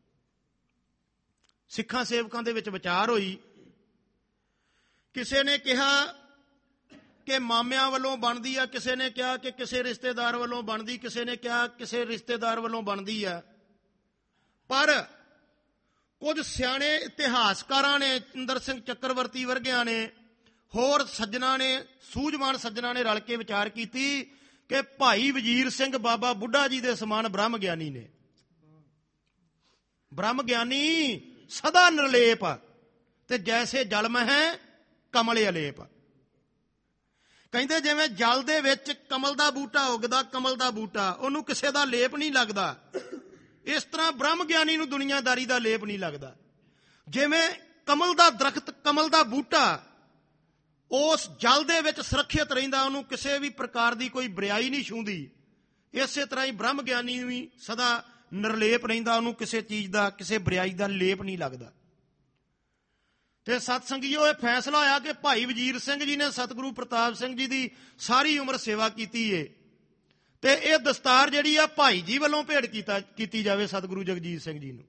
S1: ਸਿੱਖਾਂ ਸੇਵਕਾਂ ਦੇ ਵਿੱਚ ਵਿਚਾਰ ਹੋਈ। ਕਿਸੇ ਨੇ ਕਿਹਾ ਕਿ ਮਾਮਿਆਂ ਵੱਲੋਂ ਬਣਦੀ ਆ, ਕਿਸੇ ਨੇ ਕਿਹਾ ਕਿ ਕਿਸੇ ਰਿਸ਼ਤੇਦਾਰ ਵੱਲੋਂ ਬਣਦੀ, ਕਿਸੇ ਨੇ ਕਿਹਾ ਕਿਸੇ ਰਿਸ਼ਤੇਦਾਰ ਵੱਲੋਂ ਬਣਦੀ ਆ। ਪਰ ਕੁਝ ਸਿਆਣੇ ਇਤਿਹਾਸਕਾਰਾਂ ਨੇ, ਇੰਦਰ ਸਿੰਘ ਚੱਕਰਵਰਤੀ ਵਰਗਿਆਂ ਨੇ, ਹੋਰ ਸੱਜਣਾ ਨੇ, ਸੂਝਵਾਨ ਸੱਜਣਾ ਨੇ ਰਲ ਕੇ ਵਿਚਾਰ ਕੀਤੀ ਕਿ ਭਾਈ ਵਜ਼ੀਰ ਸਿੰਘ ਬਾਬਾ ਬੁੱਢਾ ਜੀ ਦੇ ਸਮਾਨ ਬ੍ਰਹਮ ਗਿਆਨੀ ਨੇ। ਬ੍ਰਹਮ ਗਿਆਨੀ ਸਦਾ ਨਿਰਲੇਪ, ਤੇ ਜੈਸੇ ਜਲ ਮਹਿ ਕਮਲ ਅਲੇਪ। ਕਹਿੰਦੇ ਜਿਵੇਂ ਜਲ ਦੇ ਵਿੱਚ ਕਮਲ ਦਾ ਬੂਟਾ ਉੱਗਦਾ, ਕਮਲ ਦਾ ਬੂਟਾ, ਉਹਨੂੰ ਕਿਸੇ ਦਾ ਲੇਪ ਨਹੀਂ ਲੱਗਦਾ, ਇਸ ਤਰ੍ਹਾਂ ਬ੍ਰਹਮ ਗਿਆਨੀ ਨੂੰ ਦੁਨੀਆਦਾਰੀ ਦਾ ਲੇਪ ਨਹੀਂ ਲੱਗਦਾ। ਜਿਵੇਂ ਕਮਲ ਦਾ ਦਰਖਤ, ਕਮਲ ਦਾ ਬੂਟਾ ਉਸ ਜਲ ਦੇ ਵਿੱਚ ਸੁਰੱਖਿਅਤ ਰਹਿੰਦਾ, ਉਹਨੂੰ ਕਿਸੇ ਵੀ ਪ੍ਰਕਾਰ ਦੀ ਕੋਈ ਬੁਰਾਈ ਨਹੀਂ ਛੂੰਹਦੀ, ਇਸੇ ਤਰ੍ਹਾਂ ਹੀ ਬ੍ਰਹਮ ਗਿਆਨੀ ਵੀ ਸਦਾ ਨਿਰਲੇਪ ਰਹਿੰਦਾ, ਉਹਨੂੰ ਕਿਸੇ ਚੀਜ਼ ਦਾ, ਕਿਸੇ ਬੁਰਾਈ ਦਾ ਲੇਪ ਨਹੀਂ ਲੱਗਦਾ। ਤੇ ਸਤ ਸੰਗੀਓ, ਇਹ ਫੈਸਲਾ ਹੋਇਆ ਕਿ ਭਾਈ ਵਜ਼ੀਰ ਸਿੰਘ ਜੀ ਨੇ ਸਤਿਗੁਰੂ ਪ੍ਰਤਾਪ ਸਿੰਘ ਜੀ ਦੀ ਸਾਰੀ ਉਮਰ ਸੇਵਾ ਕੀਤੀ ਏ, ਤੇ ਇਹ ਦਸਤਾਰ ਜਿਹੜੀ ਆ ਭਾਈ ਜੀ ਵੱਲੋਂ ਭੇਟ ਕੀਤਾ ਕੀਤੀ ਜਾਵੇ ਸਤਿਗੁਰੂ ਜਗਜੀਤ ਸਿੰਘ ਜੀ ਨੂੰ।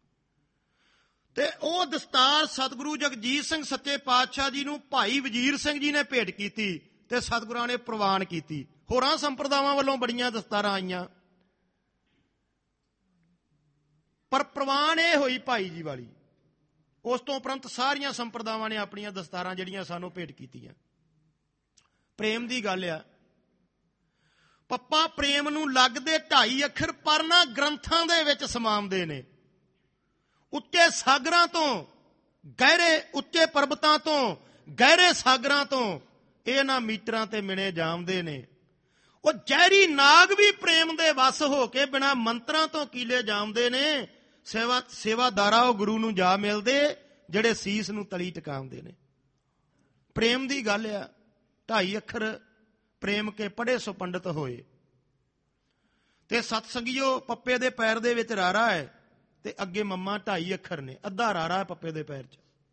S1: ਤੇ ਉਹ ਦਸਤਾਰ ਸਤਿਗੁਰੂ ਜਗਜੀਤ ਸਿੰਘ ਸੱਚੇ ਪਾਤਸ਼ਾਹ ਜੀ ਨੂੰ ਭਾਈ ਵਜ਼ੀਰ ਸਿੰਘ ਜੀ ਨੇ ਭੇਟ ਕੀਤੀ ਤੇ ਸਤਿਗੁਰਾਂ ਨੇ ਪ੍ਰਵਾਨ ਕੀਤੀ। ਹੋਰਾਂ ਸੰਪਰਦਾਵਾਂ ਵੱਲੋਂ ਬੜੀਆਂ ਦਸਤਾਰਾਂ ਆਈਆਂ, ਪਰ ਪ੍ਰਵਾਨ ਇਹ ਹੋਈ ਭਾਈ ਜੀ ਵਾਲੀ। ਉਸ ਤੋਂ ਉਪਰੰਤ ਸਾਰੀਆਂ ਸੰਪਰਦਾਵਾਂ ਨੇ ਆਪਣੀਆਂ ਦਸਤਾਰਾਂ ਜਿਹੜੀਆਂ ਸਾਨੂੰ ਭੇਟ ਕੀਤੀਆਂ। ਪ੍ਰੇਮ ਦੀ ਗੱਲ ਆ, ਪੱਪਾ ਪ੍ਰੇਮ ਨੂੰ ਲੱਗਦੇ ਢਾਈ ਅੱਖਰ ਪਰ ਨਾ ਗ੍ਰੰਥਾਂ ਦੇ ਵਿੱਚ ਸਮਾਉਂਦੇ ਨੇ। ਉੱਚੇ ਸਾਗਰਾਂ ਤੋਂ, ਗਹਿਰੇ ਉੱਚੇ ਪਰਬਤਾਂ ਤੋਂ, ਗਹਿਰੇ ਸਾਗਰਾਂ ਤੋਂ ਇਹਨਾਂ ਮੀਟਰਾਂ ਤੇ ਮਿਣੇ ਜਾਮਦੇ ਨੇ। ਉਹ ਜ਼ਹਿਰੀ ਨਾਗ ਵੀ ਪ੍ਰੇਮ ਦੇ ਵਸ ਹੋ ਕੇ ਬਿਨਾਂ ਮੰਤਰਾਂ ਤੋਂ ਕੀਲੇ ਜਾਮਦੇ ਨੇ। ਸੇਵਾ ਸੇਵਾਦਾਰਾ ਉਹ ਗੁਰੂ ਨੂੰ ਜਾ ਮਿਲਦੇ ਜਿਹੜੇ ਸੀਸ ਨੂੰ ਤਲੀ ਟਿਕਾਉਂਦੇ ਨੇ। ਪ੍ਰੇਮ ਦੀ ਗੱਲ ਆ, ਢਾਈ ਅੱਖਰ ਪ੍ਰੇਮ ਕੇ ਪੜ੍ਹੇ ਸੋ ਪੰਡਤ ਹੋਏ। ਤੇ ਸਤ ਸੰਗੀਓ, ਪੱਪੇ ਦੇ ਪੈਰ ਦੇ ਵਿੱਚ ਰਾਰਾ ਹੈ ਤੇ ਅੱਗੇ ਮੰਮਾ, ਢਾਈ ਅੱਖਰ ਨੇ, ਅੱਧਾ ਰਾਰਾ ਹੈ ਪੱਪੇ ਦੇ ਪੈਰ 'ਚ।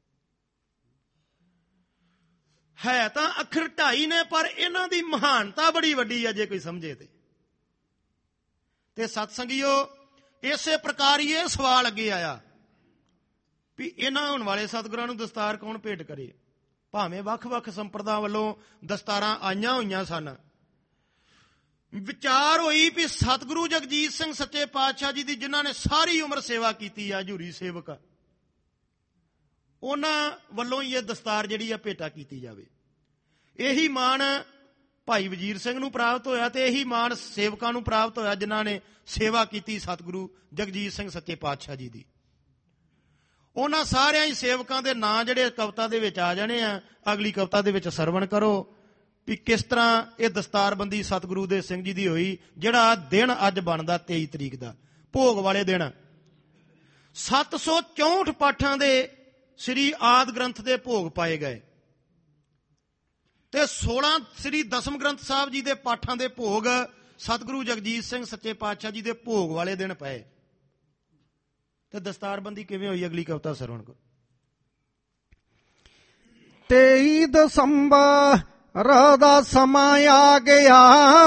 S1: ਹੈ ਤਾਂ ਅੱਖਰ ਢਾਈ ਨੇ, ਪਰ ਇਹਨਾਂ ਦੀ ਮਹਾਨਤਾ ਬੜੀ ਵੱਡੀ ਹੈ ਜੇ ਕੋਈ ਸਮਝੇ ਤੇ। ਤੇ ਸਤ ਸੰਗੀਓ, ਇਸੇ ਪ੍ਰਕਾਰ ਹੀ ਇਹ ਸਵਾਲ ਅੱਗੇ ਆਇਆ ਵੀ ਇਹਨਾਂ ਹੋਣ ਵਾਲੇ ਸਤਿਗੁਰਾਂ ਨੂੰ ਦਸਤਾਰ ਕੌਣ ਭੇਟ ਕਰੇ। ਭਾਵੇਂ ਵੱਖ-ਵੱਖ ਸੰਪਰਦਾ ਵੱਲੋਂ ਦਸਤਾਰਾਂ ਆਈਆਂ ਹੋਈਆਂ ਸਨ, ਵਿਚਾਰ ਹੋਈ ਵੀ ਸਤਿਗੁਰੂ ਜਗਜੀਤ ਸਿੰਘ ਸੱਚੇ ਪਾਤਸ਼ਾਹ ਜੀ ਦੀ, ਜਿਨ੍ਹਾਂ ਨੇ ਸਾਰੀ ਉਮਰ ਸੇਵਾ ਕੀਤੀ ਆ, ਹਜ਼ੂਰੀ ਸੇਵਕ, ਉਹਨਾਂ ਵੱਲੋਂ ਹੀ ਇਹ ਦਸਤਾਰ ਜਿਹੜੀ ਆ ਭੇਟਾ ਕੀਤੀ ਜਾਵੇ। ਇਹੀ ਮਾਣ ਭਾਈ ਵਜ਼ੀਰ ਸਿੰਘ ਨੂੰ ਪ੍ਰਾਪਤ ਹੋਇਆ ਤੇ ਇਹੀ ਮਾਣ ਸੇਵਕਾਂ ਨੂੰ ਪ੍ਰਾਪਤ ਹੋਇਆ ਜਿਨ੍ਹਾਂ ਨੇ ਸੇਵਾ ਕੀਤੀ ਸਤਿਗੁਰੂ ਜਗਜੀਤ ਸਿੰਘ ਸੱਚੇ ਪਾਤਸ਼ਾਹ ਜੀ ਦੀ। ਉਹਨਾਂ ਸਾਰਿਆਂ ਹੀ ਸੇਵਕਾਂ ਦੇ ਨਾਂ ਜਿਹੜੇ ਕਵਿਤਾ ਦੇ ਵਿੱਚ ਆ ਜਾਣੇ ਆ, ਅਗਲੀ ਕਵਿਤਾ ਦੇ ਵਿੱਚ ਸਰਵਣ ਕਰੋ ਵੀ ਕਿਸ ਤਰ੍ਹਾਂ ਇਹ ਦਸਤਾਰਬੰਦੀ ਸਤਿਗੁਰੂ ਦੇ ਸਿੰਘ ਜੀ ਦੀ ਹੋਈ। ਜਿਹੜਾ ਦਿਨ ਅੱਜ ਬਣਦਾ ਤੇਈ ਤਰੀਕ ਦਾ, ਭੋਗ ਵਾਲੇ ਦਿਨ, ਸੱਤ ਸੌ ਚੌਂਹਠ ਪਾਠਾਂ ਦੇ ਸ੍ਰੀ ਆਦਿ ਗ੍ਰੰਥ ਦੇ ਭੋਗ ਪਾਏ ਗਏ ਤੇ ਸੋਲਾਂ ਸ੍ਰੀ ਦਸਮ ਗ੍ਰੰਥ ਸਾਹਿਬ ਜੀ ਦੇ ਪਾਠਾਂ ਦੇ ਭੋਗ ਸਤਿਗੁਰੂ ਜਗਜੀਤ ਸਿੰਘ ਸੱਚੇ ਪਾਤਸ਼ਾਹ ਜੀ ਦੇ ਭੋਗ ਵਾਲੇ ਦਿਨ ਪਏ। ਤੇ ਦਸਤਾਰਬੰਦੀ ਕਿਵੇਂ ਹੋਈ, ਅਗਲੀ ਕਵਿਤਾ ਸਰਵਣ ਕਰੋ।
S2: ਤੇਈ ਦਸੰਬਰ ਦਾ ਸਮਾਂ ਆ ਗਿਆ,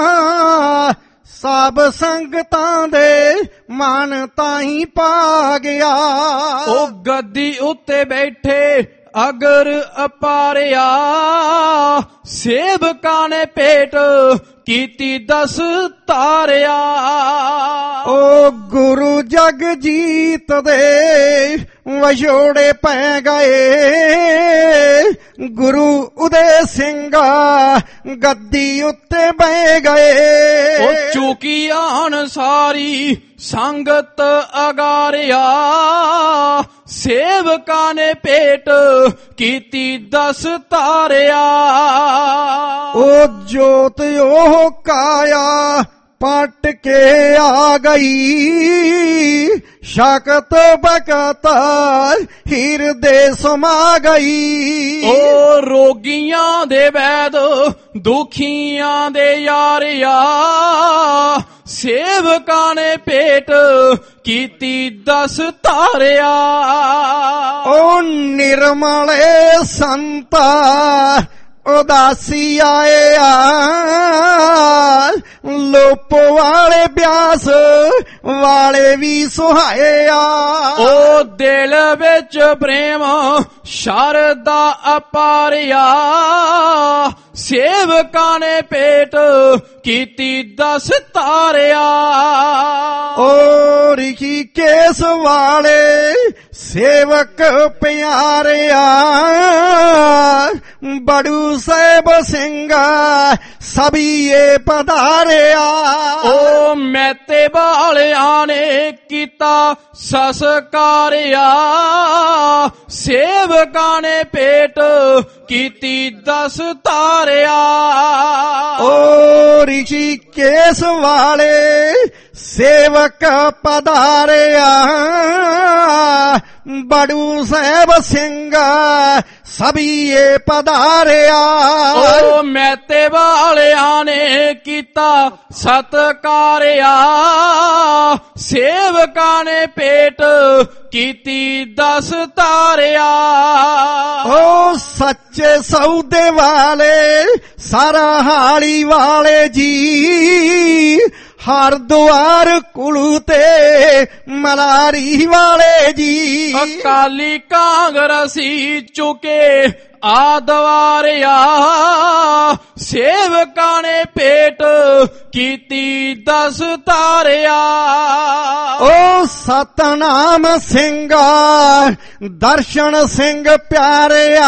S2: ਸਭ ਸੰਗਤਾਂ ਦੇ ਮਨ ਤਾਈਂ ਪਾ ਗਿਆ।
S3: ਉਹ ਗੱਦੀ ਉੱਤੇ ਬੈਠੇ ਅਗਰ ਅਪਾਰਿਆ, ਸੇਵਕਾਂ ਨੇ ਭੇਟ ਕੀਤੀ ਦਸ ਤਾਰਿਆ।
S2: ਓ ਗੁਰੂ ਜਗਜੀਤ ਦੇ ਵਜੋੜੇ ਪੈ ਗਏ, ਗੁਰੂ ਉਦੇ ਸਿੰਘ ਗੱਦੀ ਉੱਤੇ ਬਹਿ ਗਏ।
S3: ਉਹ ਚੁਕੀ ਆਣ ਸਾਰੀ ਸੰਗਤ ਅਗਾਰਿਆ, ਸੇਵਕਾਂ ਨੇ ਭੇਟ ਕੀਤੀ ਦਸ ਤਾਰਿਆ।
S2: ਉਹ ਜੋਤ ਉਹ ਕਾਇਆ ਪਟ ਕੇ ਆ ਗਈ, ਸ਼ਕਤ ਬਕਤ ਹਿਰਦੇ ਸਮਾ ਗਈ।
S3: ਉਹ ਰੋਗੀਆਂ ਦੇ ਵੈਦ, ਦੁਖੀਆਂ ਦੇ ਯਾਰਿਆ, ਸੇਵਕਾਂ ਨੇ ਭੇਟ ਕੀਤੀ ਦਸ ਤਾਰਿਆ।
S2: ਉਹ ਨਿਰਮਲੇ ਸੰਤਾ ਉਦਾਸੀ ਆਏ ਆ, ਲੋਪ ਵਾਲੇ ਬਿਆਸ ਵਾਲੇ ਵੀ ਸੁਹਾਏ ਆ।
S3: ਉਹ ਦਿਲ ਵਿੱਚ ਪ੍ਰੇਮ ਸ਼ਰਧਾ ਅਪਾਰਿਆ, ਸੇਵਕਾਂ ਨੇ ਭੇਟ ਕੀਤੀ ਦਸ ਤਾਰਿਆ।
S2: ਉਹ ਰਿਸ਼ੀਕੇਸ਼ ਵਾਲੇ ਸੇਵਕ ਪਿਆਰਿਆ, ਬੜੂ ਸਾਹਿਬ ਸਿੰਘ ਸਭੀਏ ਪਧਾਰਿਆ।
S3: ਓ ਮਹਿਤੇ ਵਾਲਿਆਂ ਨੇ ਕੀਤਾ ਸਸਕਾਰਿਆ, ਸੇਵਕਾਂ ਨੇ ਭੇਟ ਕੀਤੀ ਦਸ ਤਾਰਿਆ।
S2: ਓ ਰਿਸ਼ੀਕੇਸ਼ ਵਾਲੇ ਸੇਵਕ ਪਧਾਰਿਆ, ਬੜੂ ਸਾਹਿਬ ਸਿੰਘ ਸਭੀਏ ਪਧਾਰਿਆ।
S3: ਓ ਮਹਿਤੇ ਵਾਲਿਆਂ ਨੇ ਕੀਤਾ ਸਤਕਾਰਿਆ, ਸੇਵਕਾਂ ਨੇ ਭੇਟ ਕੀਤੀ ਦਸ ਤਾਰਿਆ।
S2: ਓ ਸੱਚੇ ਸੌਦੇ ਵਾਲੇ ਸਰਹਾਲੀ ਵਾਲੇ ਜੀ, ਹਰਦੁਆਰ ਕੁਲੂ ਤੇ ਮਲਾਰੀ ਵਾਲੇ ਜੀ।
S3: ਅਕਾਲੀ ਕਾਂਗਰਸੀ ਚੁਕੇ ਆਦਵਾਰਿਆ, ਸੇਵਕਾਂ ਨੇ ਭੇਟ ਕੀਤੀ ਦਸ ਤਾਰਿਆ।
S2: ਓ ਸਤਨਾਮ ਸਿੰਘ ਦਰਸ਼ਨ ਸਿੰਘ ਪਿਆਰਿਆ,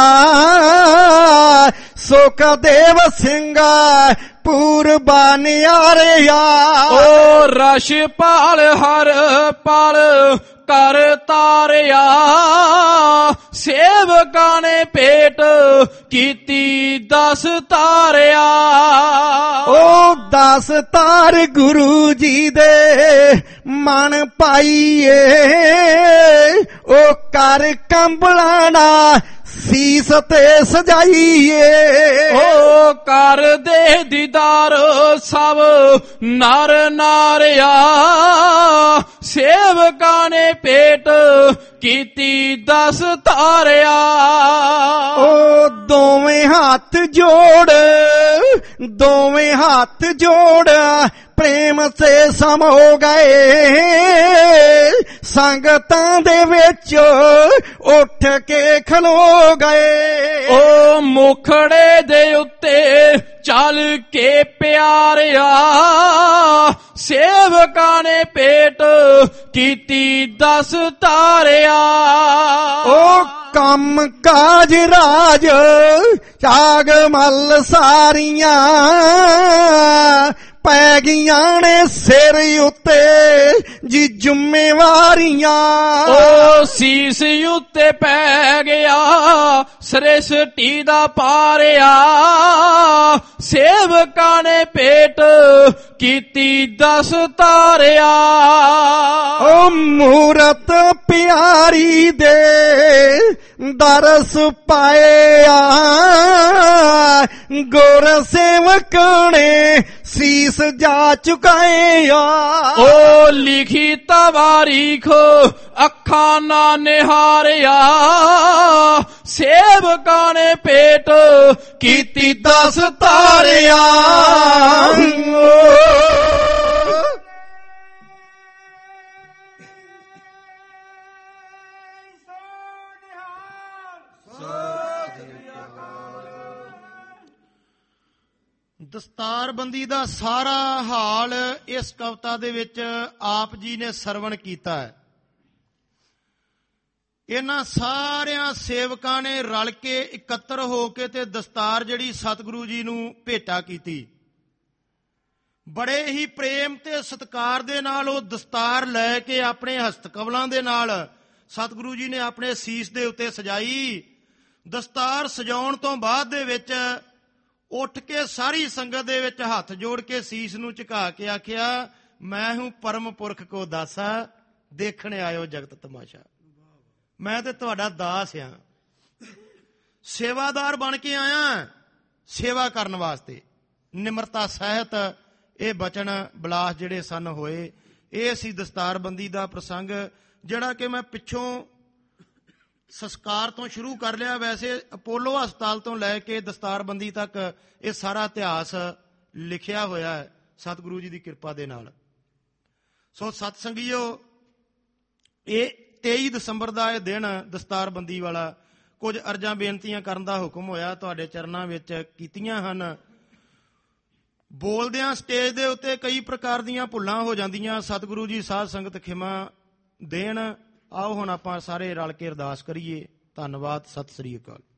S2: ਸੁਖਦੇਵ ਸਿੰਘ ਪੂਰਬਾ ਨਿਆਰਿਆ।
S3: ਓ ਰਸ਼ਪਾਲ ਹਰ ਪਾਲ ਕਰ ਤਾਰਿਆ, ਸੇਵਕਾਂ ਨੇ ਭੇਟ ਕੀਤੀ ਦਸ ਤਾਰਿਆ।
S2: ਓ ਦਸ ਤਾਰ ਗੁਰੂ ਜੀ ਦੇ ਮਨ ਪਾਈਏ, ਓ ਕਰ ਕੰਬਲਾਂ ਦਾ ਸੀਸ ਤੇ ਸਜਾਈਏ।
S3: ਓ ਕਰ ਦੇ ਦੀਦਾਰ ਸਭ ਨਰ ਨਾਰਿਆ, ਸੇਵਕਾਂ ਨੇ ਭੇਟ ਕੀਤੀ ਦਸ ਤਾਰਿਆ।
S2: ਓ ਦੋਵੇਂ ਹੱਥ ਜੋੜ, ਦੋਵੇਂ ਹੱਥ ਜੋੜ ਪ੍ਰੇਮ ਸੇ ਸਮੋ ਗਏ, ਸੰਗਤਾਂ ਦੇ ਵਿੱਚ ਉੱਠ ਕੇ ਖਲੋ ਗਏ।
S3: ਓ ਮੁਖੜੇ ਦੇ ਉੱਤੇ ਚੱਲ ਕੇ ਪਿਆਰਿਆ, ਸੇਵਕਾਂ ਨੇ ਭੇਟ ਕੀਤੀ ਦਸ ਤਾਰਿਆ।
S2: ਓ ਕੰਮ ਕਾਜ ਰਾਜ ਚਾਗ ਮੱਲ ਸਾਰੀਆਂ, ਪੈ ਗਈਆਂ ਨੇ ਸਿਰ ਉੱਤੇ ਜੀ ਜ਼ਿੰਮੇਵਾਰੀਆਂ।
S3: ਓ ਸੀਸ ਉੱਤੇ ਪੈ ਗਿਆ ਸ੍ਰਿਸ਼ਟੀ ਦਾ ਪਾਰਿਆ, ਸੇਵਕਾਂ ਨੇ ਭੇਟ ਕੀਤੀ ਦਸ ਤਾਰਿਆ।
S2: ਓ ਮੂਰਤ ਪਿਆਰੀ ਦੇ ਦਰਸ ਪਾਇਆ, ਗੁਰ ਸੇਵਕ ਨੇ ਸੀਸ ਜਾ ਚੁਕਾਇਆ।
S3: ਓ ਲਿਖੀ ਤਵਾਰੀਖ ਅੱਖਾਂ ਨਾ ਨਿਹਾਰਿਆ, ਸੇਵਕਾਂ ਨੇ ਭੇਟ ਕੀਤੀ ਦਸ ਤਾਰਿਆ।
S1: ਦਸਤਾਰਬੰਦੀ ਦਾ ਸਾਰਾ ਹਾਲ ਇਸ ਕਵਿਤਾ ਦੇ ਵਿੱਚ ਆਪ ਜੀ ਨੇ ਸਰਵਣ ਕੀਤਾ ਹੈ। ਇਹਨਾਂ ਸਾਰਿਆਂ ਸੇਵਕਾਂ ਨੇ ਰਲ ਕੇ ਇਕੱਤਰ ਹੋ ਕੇ ਤੇ ਦਸਤਾਰ ਜਿਹੜੀ ਸਤਿਗੁਰੂ ਜੀ ਨੂੰ ਭੇਟਾ ਕੀਤੀ। ਬੜੇ ਹੀ ਪ੍ਰੇਮ ਤੇ ਸਤਿਕਾਰ ਦੇ ਨਾਲ ਉਹ ਦਸਤਾਰ ਲੈ ਕੇ ਆਪਣੇ ਹਸਤਕਵਲਾਂ ਦੇ ਨਾਲ ਸਤਿਗੁਰੂ ਜੀ ਨੇ ਆਪਣੇ ਸੀਸ ਦੇ ਉੱਤੇ ਸਜਾਈ। ਦਸਤਾਰ ਸਜਾਉਣ ਤੋਂ ਬਾਅਦ ਦੇ ਵਿੱਚ ਉੱਠ ਕੇ ਸਾਰੀ ਸੰਗਤ ਦੇ ਵਿੱਚ ਹੱਥ ਜੋੜ ਕੇ ਸੀਸ ਨੂੰ ਝੁਕਾ ਕੇ ਆਖਿਆ, ਮੈਂ ਹੂੰ ਪਰਮ ਪੁਰਖ ਕੋ ਦਾਸਾ, ਦੇਖਣ ਆਇਓ ਜਗਤ ਤਮਾਸ਼ਾ। ਮੈਂ ਤੇ ਤੁਹਾਡਾ ਦਾਸ ਆ, ਸੇਵਾਦਾਰ ਬਣ ਕੇ ਆਇਆ ਸੇਵਾ ਕਰਨ ਵਾਸਤੇ। ਨਿਮਰਤਾ ਸਹਿਤ ਇਹ ਬਚਨ ਬਲਾਸ ਜਿਹੜੇ ਸਨ ਹੋਏ। ਇਹ ਸੀ ਦਸਤਾਰਬੰਦੀ ਦਾ ਪ੍ਰਸੰਗ, ਜਿਹੜਾ ਕਿ ਮੈਂ ਪਿੱਛੋਂ ਸੰਸਕਾਰ ਤੋਂ ਸ਼ੁਰੂ ਕਰ ਲਿਆ। ਵੈਸੇ ਅਪੋਲੋ ਹਸਪਤਾਲ ਤੋਂ ਲੈ ਕੇ ਦਸਤਾਰਬੰਦੀ ਤੱਕ ਇਹ ਸਾਰਾ ਇਤਿਹਾਸ ਲਿਖਿਆ ਹੋਇਆ ਹੈ ਸਤਿਗੁਰੂ ਜੀ ਦੀ ਕਿਰਪਾ ਦੇ ਨਾਲ। ਸੋ ਸਤ ਸੰਗੀਓ, ਇਹ ਤੇਈ ਦਸੰਬਰ ਦਾ ਇਹ ਦਿਨ ਦਸਤਾਰਬੰਦੀ ਵਾਲਾ, ਕੁਝ ਅਰਜ਼ਾਂ ਬੇਨਤੀਆਂ ਕਰਨ ਦਾ ਹੁਕਮ ਹੋਇਆ, ਤੁਹਾਡੇ ਚਰਨਾਂ ਵਿੱਚ ਕੀਤੀਆਂ ਹਨ। ਬੋਲਦਿਆਂ ਸਟੇਜ ਦੇ ਉੱਤੇ ਕਈ ਪ੍ਰਕਾਰ ਦੀਆਂ ਭੁੱਲਾਂ ਹੋ ਜਾਂਦੀਆਂ, ਸਤਿਗੁਰੂ ਜੀ ਸਾਧ ਸੰਗਤ ਖਿਮਾ ਦੇਣ। ਆਓ ਹੁਣ ਆਪਾਂ ਸਾਰੇ ਰਲ ਕੇ ਅਰਦਾਸ ਕਰੀਏ। ਧੰਨਵਾਦ। ਸਤਿ ਸ੍ਰੀ ਅਕਾਲ।